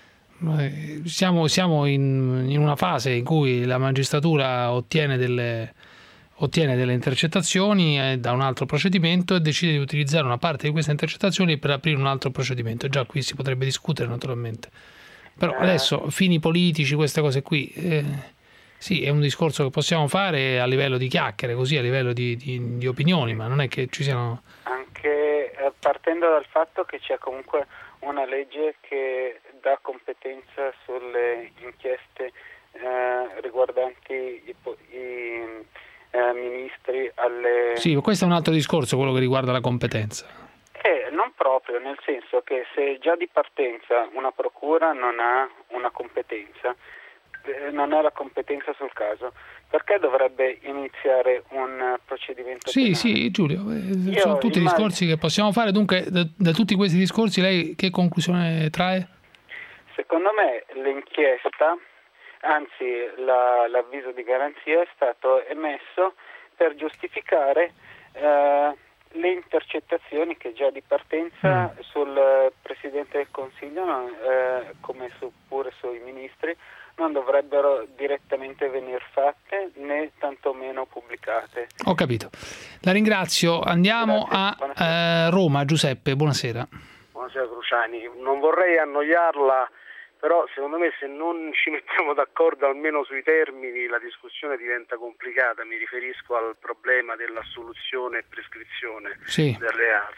eh, siamo, siamo in, in una fase in cui la magistratura ottiene delle ottiene delle intercettazioni eh, da un altro procedimento e decide di utilizzare una parte di queste intercettazioni per aprire un altro procedimento. Già qui si potrebbe discutere naturalmente, però eh. adesso fini politici, queste cose qui eh, sì, è un discorso che possiamo fare a livello di chiacchiere, così a livello di, di, di opinioni, ma non è che ci siano... Anche eh, partendo dal fatto che c'è comunque una legge che dà competenza sulle inchieste eh, riguardanti i, i Eh, ministri alle... Sì, questo è un altro discorso, quello che riguarda la competenza. Eh, non proprio, nel senso che se già di partenza una procura non ha una competenza, eh, non ha la competenza sul caso, perché dovrebbe iniziare un procedimento Sì, penale? sì, Giulio, eh, Io sono tutti immagino... discorsi che possiamo fare. Dunque, da, da tutti questi discorsi lei che conclusione trae? Secondo me l'inchiesta... Anzi, la, l'avviso di garanzia è stato emesso per giustificare eh, le intercettazioni che già di partenza mm. sul Presidente del Consiglio, eh, come su, pure sui ministri, non dovrebbero direttamente venir fatte né tantomeno pubblicate. Ho capito. La ringrazio. Andiamo Grazie. a eh, Roma. Giuseppe, buonasera. Buonasera Cruciani. Non vorrei annoiarla, però secondo me se non ci mettiamo d'accordo almeno sui termini la discussione diventa complicata. Mi riferisco al problema dell'assoluzione e prescrizione sì. del reato.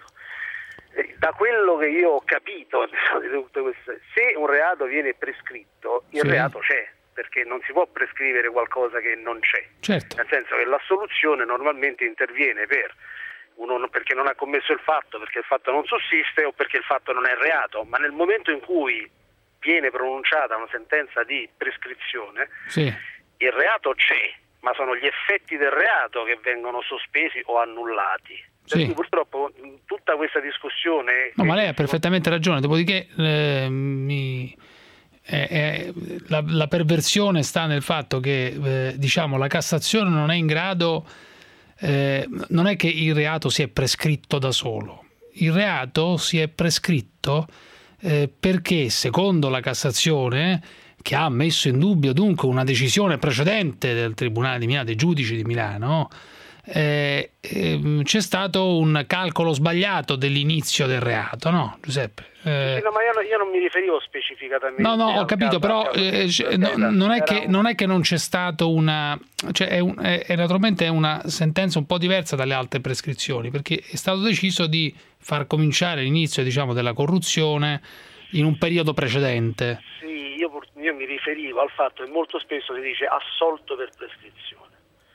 E da quello che io ho capito di tutte queste, se un reato viene prescritto, il sì. reato c'è, perché non si può prescrivere qualcosa che non c'è. Certo. Nel senso che l'assoluzione normalmente interviene per uno perché non ha commesso il fatto, perché il fatto non sussiste o perché il fatto non è reato, ma nel momento in cui viene pronunciata una sentenza di prescrizione, sì. il reato c'è, ma sono gli effetti del reato che vengono sospesi o annullati. Sì. Perché purtroppo tutta questa discussione... No, ma lei ha perfettamente ragione, dopodiché eh, mi... eh, eh, la, la perversione sta nel fatto che eh, diciamo la Cassazione non è in grado, eh, non è che il reato si è prescritto da solo, il reato si è prescritto Eh, perché secondo la Cassazione, che ha messo in dubbio dunque una decisione precedente del Tribunale di Milano, dei giudici di Milano, eh, eh, c'è stato un calcolo sbagliato dell'inizio del reato, no Giuseppe? Eh, sì, no, ma io, io non mi riferivo specificatamente. No, no, ho capito, però eh, no, non, è che, non è che non c'è stato una... Cioè è, un, è, è naturalmente è una sentenza un po' diversa dalle altre prescrizioni, perché è stato deciso di far cominciare l'inizio, diciamo, della corruzione in un periodo precedente. Sì, io, io mi riferivo al fatto che molto spesso si dice assolto per prescrizione.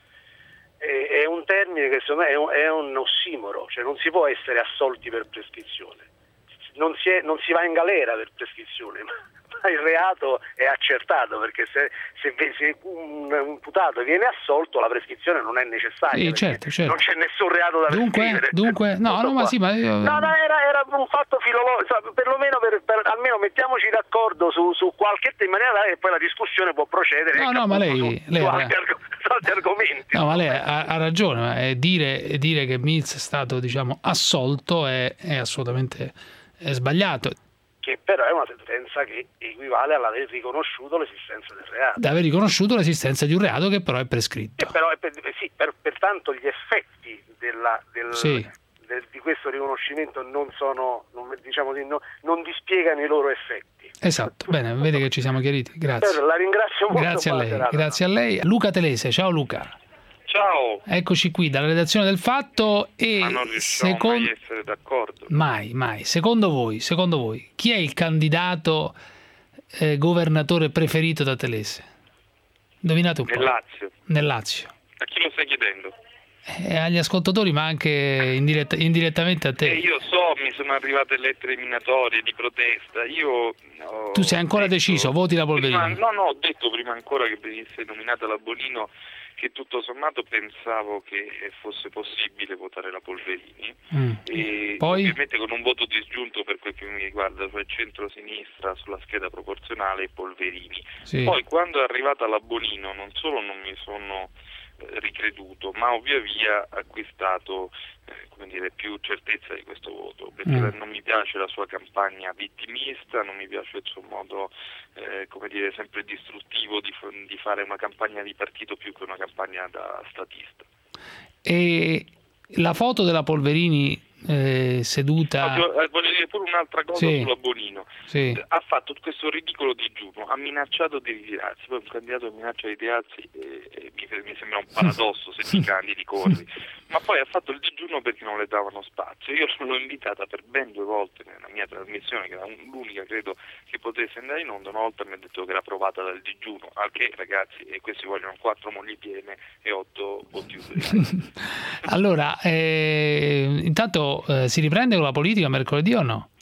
È, è un termine che secondo me è un, è un ossimoro, cioè non si può essere assolti per prescrizione. Non si, è, non si va in galera per prescrizione, ma, ma il reato è accertato, perché se, se, se un, un imputato viene assolto la prescrizione non è necessaria, sì, certo, certo. non c'è nessun reato da dunque, prescrivere. Dunque, no, no, ma sì, ma io... no, no, era, era un fatto filologico, perlomeno per, per, almeno mettiamoci d'accordo su, su qualche in maniera tale che poi la discussione può procedere. No, no, ma lei, su, lei su, era... altri, su altri argomenti. No, ma lei ha, ha ragione, ma è dire, è dire che Mills è stato, diciamo, assolto è, è assolutamente... è sbagliato. Che però è una sentenza che equivale all'aver riconosciuto l'esistenza del reato. Di aver riconosciuto l'esistenza di un reato che però è prescritto. E però è per, sì, per, pertanto gli effetti della, del, sì. del, di questo riconoscimento non sono, non, diciamo, non, non dispiegano i loro effetti. Esatto, bene, vede che ci siamo chiariti. Grazie. La ringrazio molto. Grazie a lei. Grazie a lei. Luca Telese, ciao Luca. Ciao. Eccoci qui dalla redazione del Fatto e Ma non riusciamo second... mai a essere d'accordo. Mai, mai. Secondo voi, secondo voi, chi è il candidato eh, governatore preferito da Telese? Indovinate un Nel po'. Lazio. Nel Lazio. A chi lo stai chiedendo? Eh, agli ascoltatori, ma anche indirett- indirettamente a te. Eh, io so, mi sono arrivate lettere minatorie di protesta. Io ho Tu sei ancora detto, deciso, voti la prima, Polverini. no, no, ho detto prima ancora che venisse nominata la Bonino che tutto sommato pensavo che fosse possibile votare la Polverini. Mm. E Poi? ovviamente con un voto disgiunto per quel che mi riguarda, cioè centro-sinistra sulla scheda proporzionale e Polverini. Sì. Poi quando è arrivata la Bonino non solo non mi sono ricreduto, ma ho via via acquistato eh, come dire, più certezza di questo voto, perché Mm. non mi piace la sua campagna vittimista, non mi piace il suo modo eh, come dire, sempre distruttivo di, di fare una campagna di partito più che una campagna da statista. E la foto della Polverini eh, seduta... Voglio, eh, voglio dire pure un'altra cosa Sì. sulla Bonino. Sì. Ha fatto questo ridicolo digiuno, ha minacciato di ritirarsi, poi un candidato che minaccia di ritirarsi eh, eh, mi, mi sembra un paradosso se ti candidi corri, ma poi ha fatto il digiuno perché non le davano spazio. Io l'ho invitata per ben due volte nella mia trasmissione, che era l'unica credo che potesse andare in onda, una volta mi ha detto che era provata dal digiuno, al che ragazzi, e questi vogliono quattro mogli piene e otto botti ubriachi. Allora, eh, intanto eh, si riprende con la politica mercoledì o no?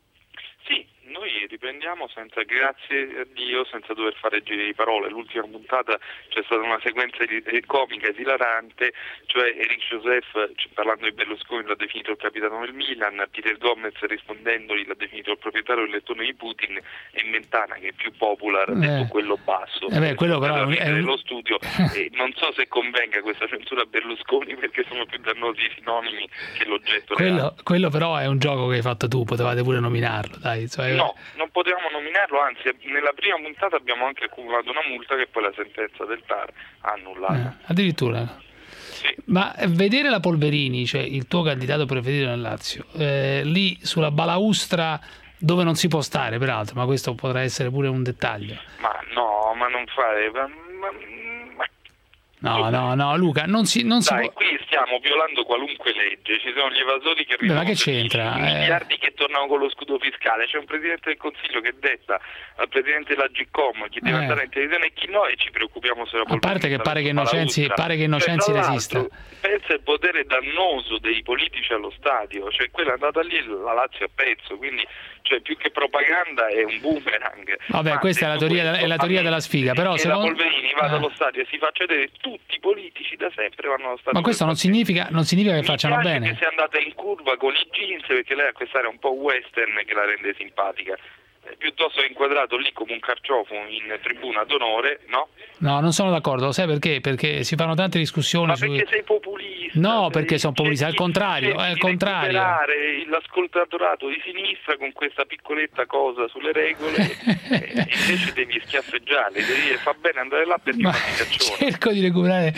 Sì, noi riprendiamo senza, grazie a Dio, senza dover fare giri di parole. L'ultima puntata c'è stata una sequenza di, eh, comica esilarante, cioè Eric Joseph, cioè, parlando di Berlusconi, l'ha definito il capitano del Milan, Peter Gomez rispondendogli l'ha definito il proprietario del lettone di Putin, e Mentana, che è più popular, ha detto Eh. quello basso. Eh beh, quello però è un- è un- dello studio. E non so se convenga questa censura a Berlusconi, perché sono più dannosi i sinonimi che l'oggetto reale. Quello, quello però è un gioco che hai fatto tu, potevate pure nominarlo, dai. Cioè, No, non potevamo nominarlo, anzi nella prima puntata abbiamo anche accumulato una multa che poi la sentenza del T A R ha annullato. eh, addirittura. Sì. Ma vedere la Polverini, cioè il tuo candidato preferito nel Lazio, eh, lì sulla balaustra dove non si può stare, peraltro, ma questo potrà essere pure un dettaglio. Ma no, ma non fare... Ma, ma, ma- No, no, no, Luca, non si, non si dai, può... qui stiamo violando qualunque legge, ci sono gli evasori che Beh, ma arrivano che per c'entra? i Eh. miliardi che tornano con lo scudo fiscale, c'è un Presidente del Consiglio che detta al Presidente della Gcom chi deve Eh. andare in televisione e chi no, e ci preoccupiamo se la A parte che pare che Innocenzi, Balaustra. pare che Cioè, Innocenzi tra resista. l'altro, pensa al potere dannoso dei politici allo stadio, cioè quella è andata lì la Lazio a pezzo, quindi cioè, più che propaganda è un boomerang. Vabbè, Ma questa è la detto teoria, questo, è la teoria a me della sfiga, però che secondo... la Polverini vada Eh. allo stadio e si faccia vedere, tutti i politici da sempre vanno allo stadio. Ma questo non per partire. significa, non significa che Mi facciano piace bene. che sia andata in curva con i jeans, perché lei ha quest'area un po' western che la rende simpatica. Eh, piuttosto che inquadrato lì come un carciofo in tribuna d'onore, no? No, non sono d'accordo, sai perché? Perché si fanno tante discussioni Ma su... perché sei populista? No, sei- perché sono populista, al cerchi- contrario, cerchi è al di contrario. recuperare l'ascoltatorato di sinistra con questa piccoletta cosa sulle regole e invece devi schiaffeggiare, devi dire fa bene andare là perché Ma fanno i caccioni. cerco di recuperare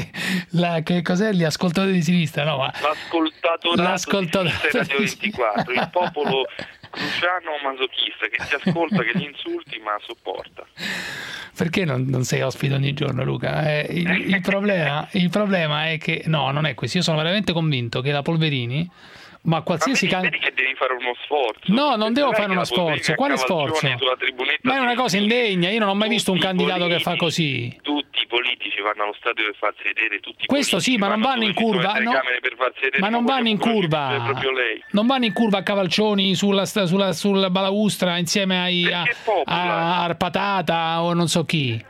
la, che cos'è gli ascoltatori di sinistra, no, ma L'ascoltatorato L'ascoltatorato di Radio di- ventiquattro, il popolo cruciano masochista che ti ascolta, che gli insulti ma sopporta. perché non, non sei ospite ogni giorno, Luca? Eh, il, il problema, il problema è che no, non è questo. Io sono veramente convinto che la Polverini, ma qualsiasi Ma can... vedi che devi fare uno sforzo. No, non devo Sai fare che uno la Polverini sforzo. a Quale cavalcioni sforzo? sulla tribunetta Ma è una di- cosa indegna. Io non ho mai visto un tutti i candidato che fa politici- così. Tutti i politici vanno allo stadio per farsi vedere, tutti i Questo politici sì, ma non vanno dove in ci sono le curva, no. telecamere per farsi vedere, Ma non quello vanno in che vuole curva. è proprio lei. Non vanno in curva a cavalcioni sulla, sta- sulla, sulla balaustra insieme ai, a, a Arpatata o non so chi.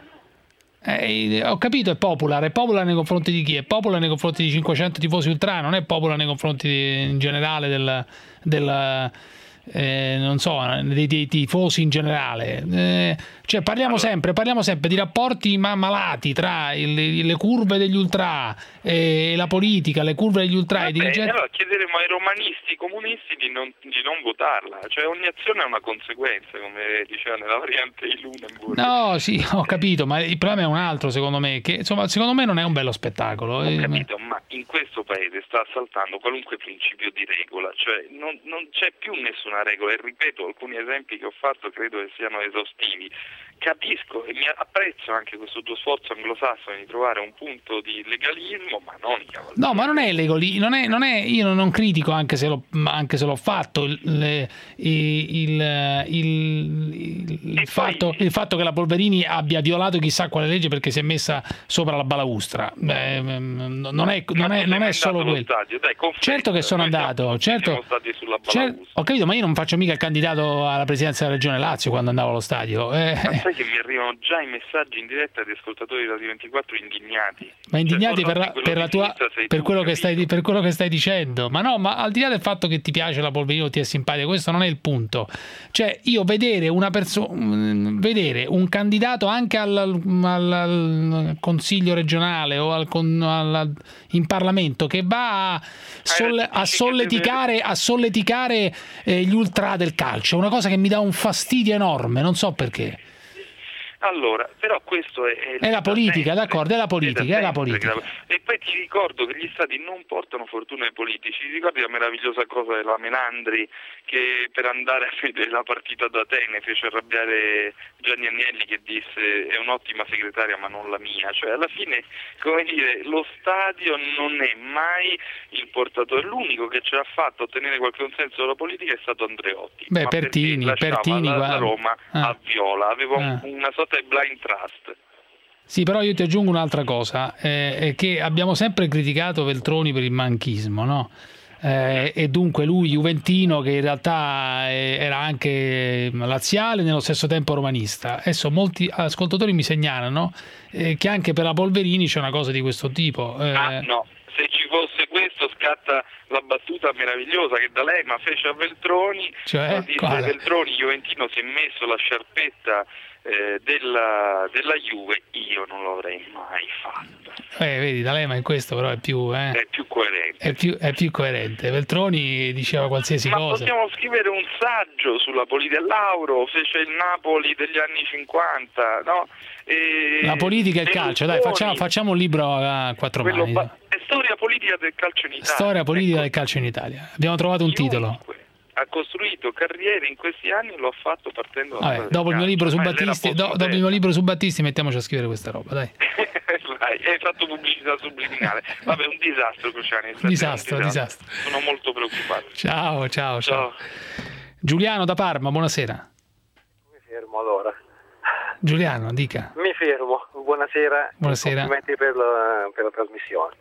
Eh, ho capito, è popolare. È popolare nei confronti di chi? È popolare nei confronti di cinquecento tifosi ultra, non è popolare nei confronti di- in generale del, del eh, non so, dei, dei tifosi in generale. Eh, cioè parliamo sempre, parliamo sempre di rapporti ma malati tra il- le curve degli ultra e la politica, le curve degli ultra e i Vabbè, dirigenti. allora chiederemo ai romanisti, ai comunisti di non, di non votarla, cioè ogni azione è una conseguenza, come diceva nella variante di Lunenburg. No, sì, ho capito, ma il problema è un altro, secondo me, che insomma, secondo me non è un bello spettacolo. Ho capito, ma in questo paese sta assaltando qualunque principio di regola, cioè non, non c'è più nessun nessuna regola, e ripeto, alcuni esempi che ho fatto credo che siano esaustivi. Capisco e mi apprezzo anche questo tuo sforzo anglosassone di trovare un punto di legalismo, ma non i cavalieri. No, ma non è legalismo, non è, non è, io non critico, anche se l'ho, anche se l'ho fatto, il, il, il, il, il, fatto, il fatto che la Polverini abbia violato chissà quale legge perché si è messa sopra la balaustra. Beh, non è, non è, non è solo quello. Stadio, dai, certo che sono andato, certo, siamo stati sulla certo, ho capito, ma io non faccio mica il candidato alla presidenza della Regione Lazio quando andavo allo stadio. Eh. Che mi arrivano già i messaggi in diretta di ascoltatori di Radio ventiquattro indignati. Ma indignati cioè, per, la, per, la tua, per, quello che stai, per quello che stai dicendo. Ma no, ma al di là del fatto che ti piace la Polverini o ti è simpatica, questo non è il punto. Cioè, io vedere una persona, vedere un candidato anche al, al, al consiglio regionale o al, al, in Parlamento che va a, solle, a solleticare, a solleticare eh, gli ultra del calcio, è una cosa che mi dà un fastidio enorme, non so perché. Allora, però questo è... È, è la politica, sempre, d'accordo, è la politica, è, è la politica. E poi ti ricordo che gli stati non portano fortuna ai politici. Ti ricordi la meravigliosa cosa della Menandri che per andare a vedere la partita ad Atene fece arrabbiare Gianni Agnelli che disse è un'ottima segretaria ma non la mia. Cioè alla fine, come dire, lo stadio non è mai il portatore. L'unico che ce l'ha fatto ottenere qualche consenso della politica è stato Andreotti. Beh, Pertini, Pertini la, guarda. la Roma ah. a viola, aveva ah. un, una sorta di blind trust. Sì, però io ti aggiungo un'altra cosa, eh, è che abbiamo sempre criticato Veltroni per il manchismo, no? Eh, e dunque lui juventino che in realtà era anche laziale e nello stesso tempo romanista. Adesso molti ascoltatori mi segnalano eh, che anche per la Polverini c'è una cosa di questo tipo. Eh, ah no, se ci fosse questo scatta la battuta meravigliosa che D'Alema fece a Veltroni, cioè, disse Veltroni juventino si è messo la sciarpetta eh, della, della Juve, io non l'avrei mai fatto. Eh, vedi, D'Alema in questo però è più eh, è più coerente. È più, è più coerente. Veltroni diceva qualsiasi Ma cosa. Ma possiamo scrivere un saggio sulla politica. Lauro fece il Napoli degli anni cinquanta, no? E, la politica e il calcio, dai, facciamo, facciamo un libro a quattro mani. Ba- è storia politica del calcio in Italia. Storia politica ecco. del calcio in Italia. Abbiamo trovato un Chiunque titolo. Ha costruito carriere in questi anni, lo ha fatto partendo da Vabbè, dopo il mio libro su Battisti, do, dopo il mio libro su Battisti mettiamoci a scrivere questa roba, dai. Hai fatto pubblicità subliminale. Vabbè, un disastro, Cruciani. Disastro, un disastro. Sono molto preoccupato. Ciao, ciao, ciao, ciao. Giuliano da Parma, buonasera. Mi fermo allora. Giuliano, dica. Mi fermo. Buonasera. Buonasera. Complimenti per la, per la trasmissione.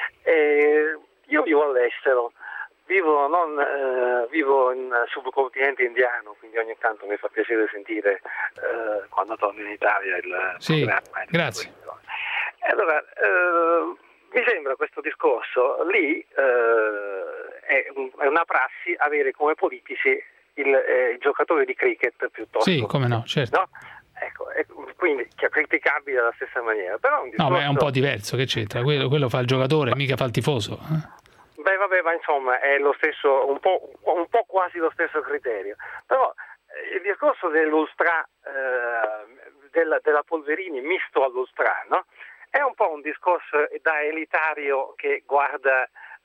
Eh, io vivo all'estero. Vivo, non, eh, vivo in subcontinente indiano, quindi ogni tanto mi fa piacere sentire eh, quando torno in Italia il sì, programma. Grazie. E allora, eh, mi sembra questo discorso, lì eh, è, un, è una prassi avere come politici il, eh, il giocatore di cricket piuttosto. Sì, come no, certo. No? Ecco, e quindi che è criticabile alla stessa maniera. Però un discorso... No, ma è un po' diverso, che c'entra? Quello, quello fa il giocatore, mica fa il tifoso. Eh? Beh, vabbè, ma insomma è lo stesso, un po', un po' quasi lo stesso criterio. Però eh, il discorso dell'ultra, eh, della, della Polverini misto all'ultra, no? È un po' un discorso da elitario che guarda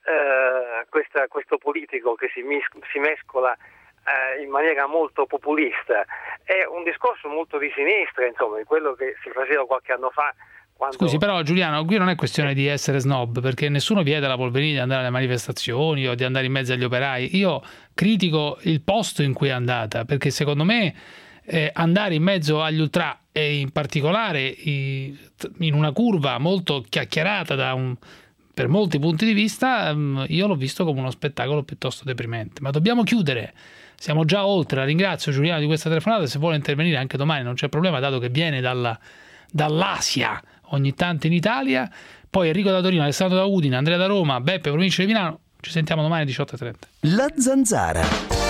eh, questa, questo politico che si, mis- si mescola eh, in maniera molto populista. È un discorso molto di sinistra, insomma, di quello che si faceva qualche anno fa. Quando... Scusi, però Giuliano, qui non è questione di essere snob, perché nessuno vieta alla Polverini di andare alle manifestazioni o di andare in mezzo agli operai. Io critico il posto in cui è andata, perché secondo me eh, andare in mezzo agli ultra e in particolare i, in una curva molto chiacchierata da un, per molti punti di vista, um, io l'ho visto come uno spettacolo piuttosto deprimente. Ma dobbiamo chiudere, siamo già oltre. La ringrazio Giuliano di questa telefonata, se vuole intervenire anche domani non c'è problema, dato che viene dalla, dall'Asia ogni tanto in Italia. Poi Enrico da Torino, Alessandro da Udine, Andrea da Roma, Beppe, provincia di Milano. Ci sentiamo domani alle diciotto e trenta. La Zanzara.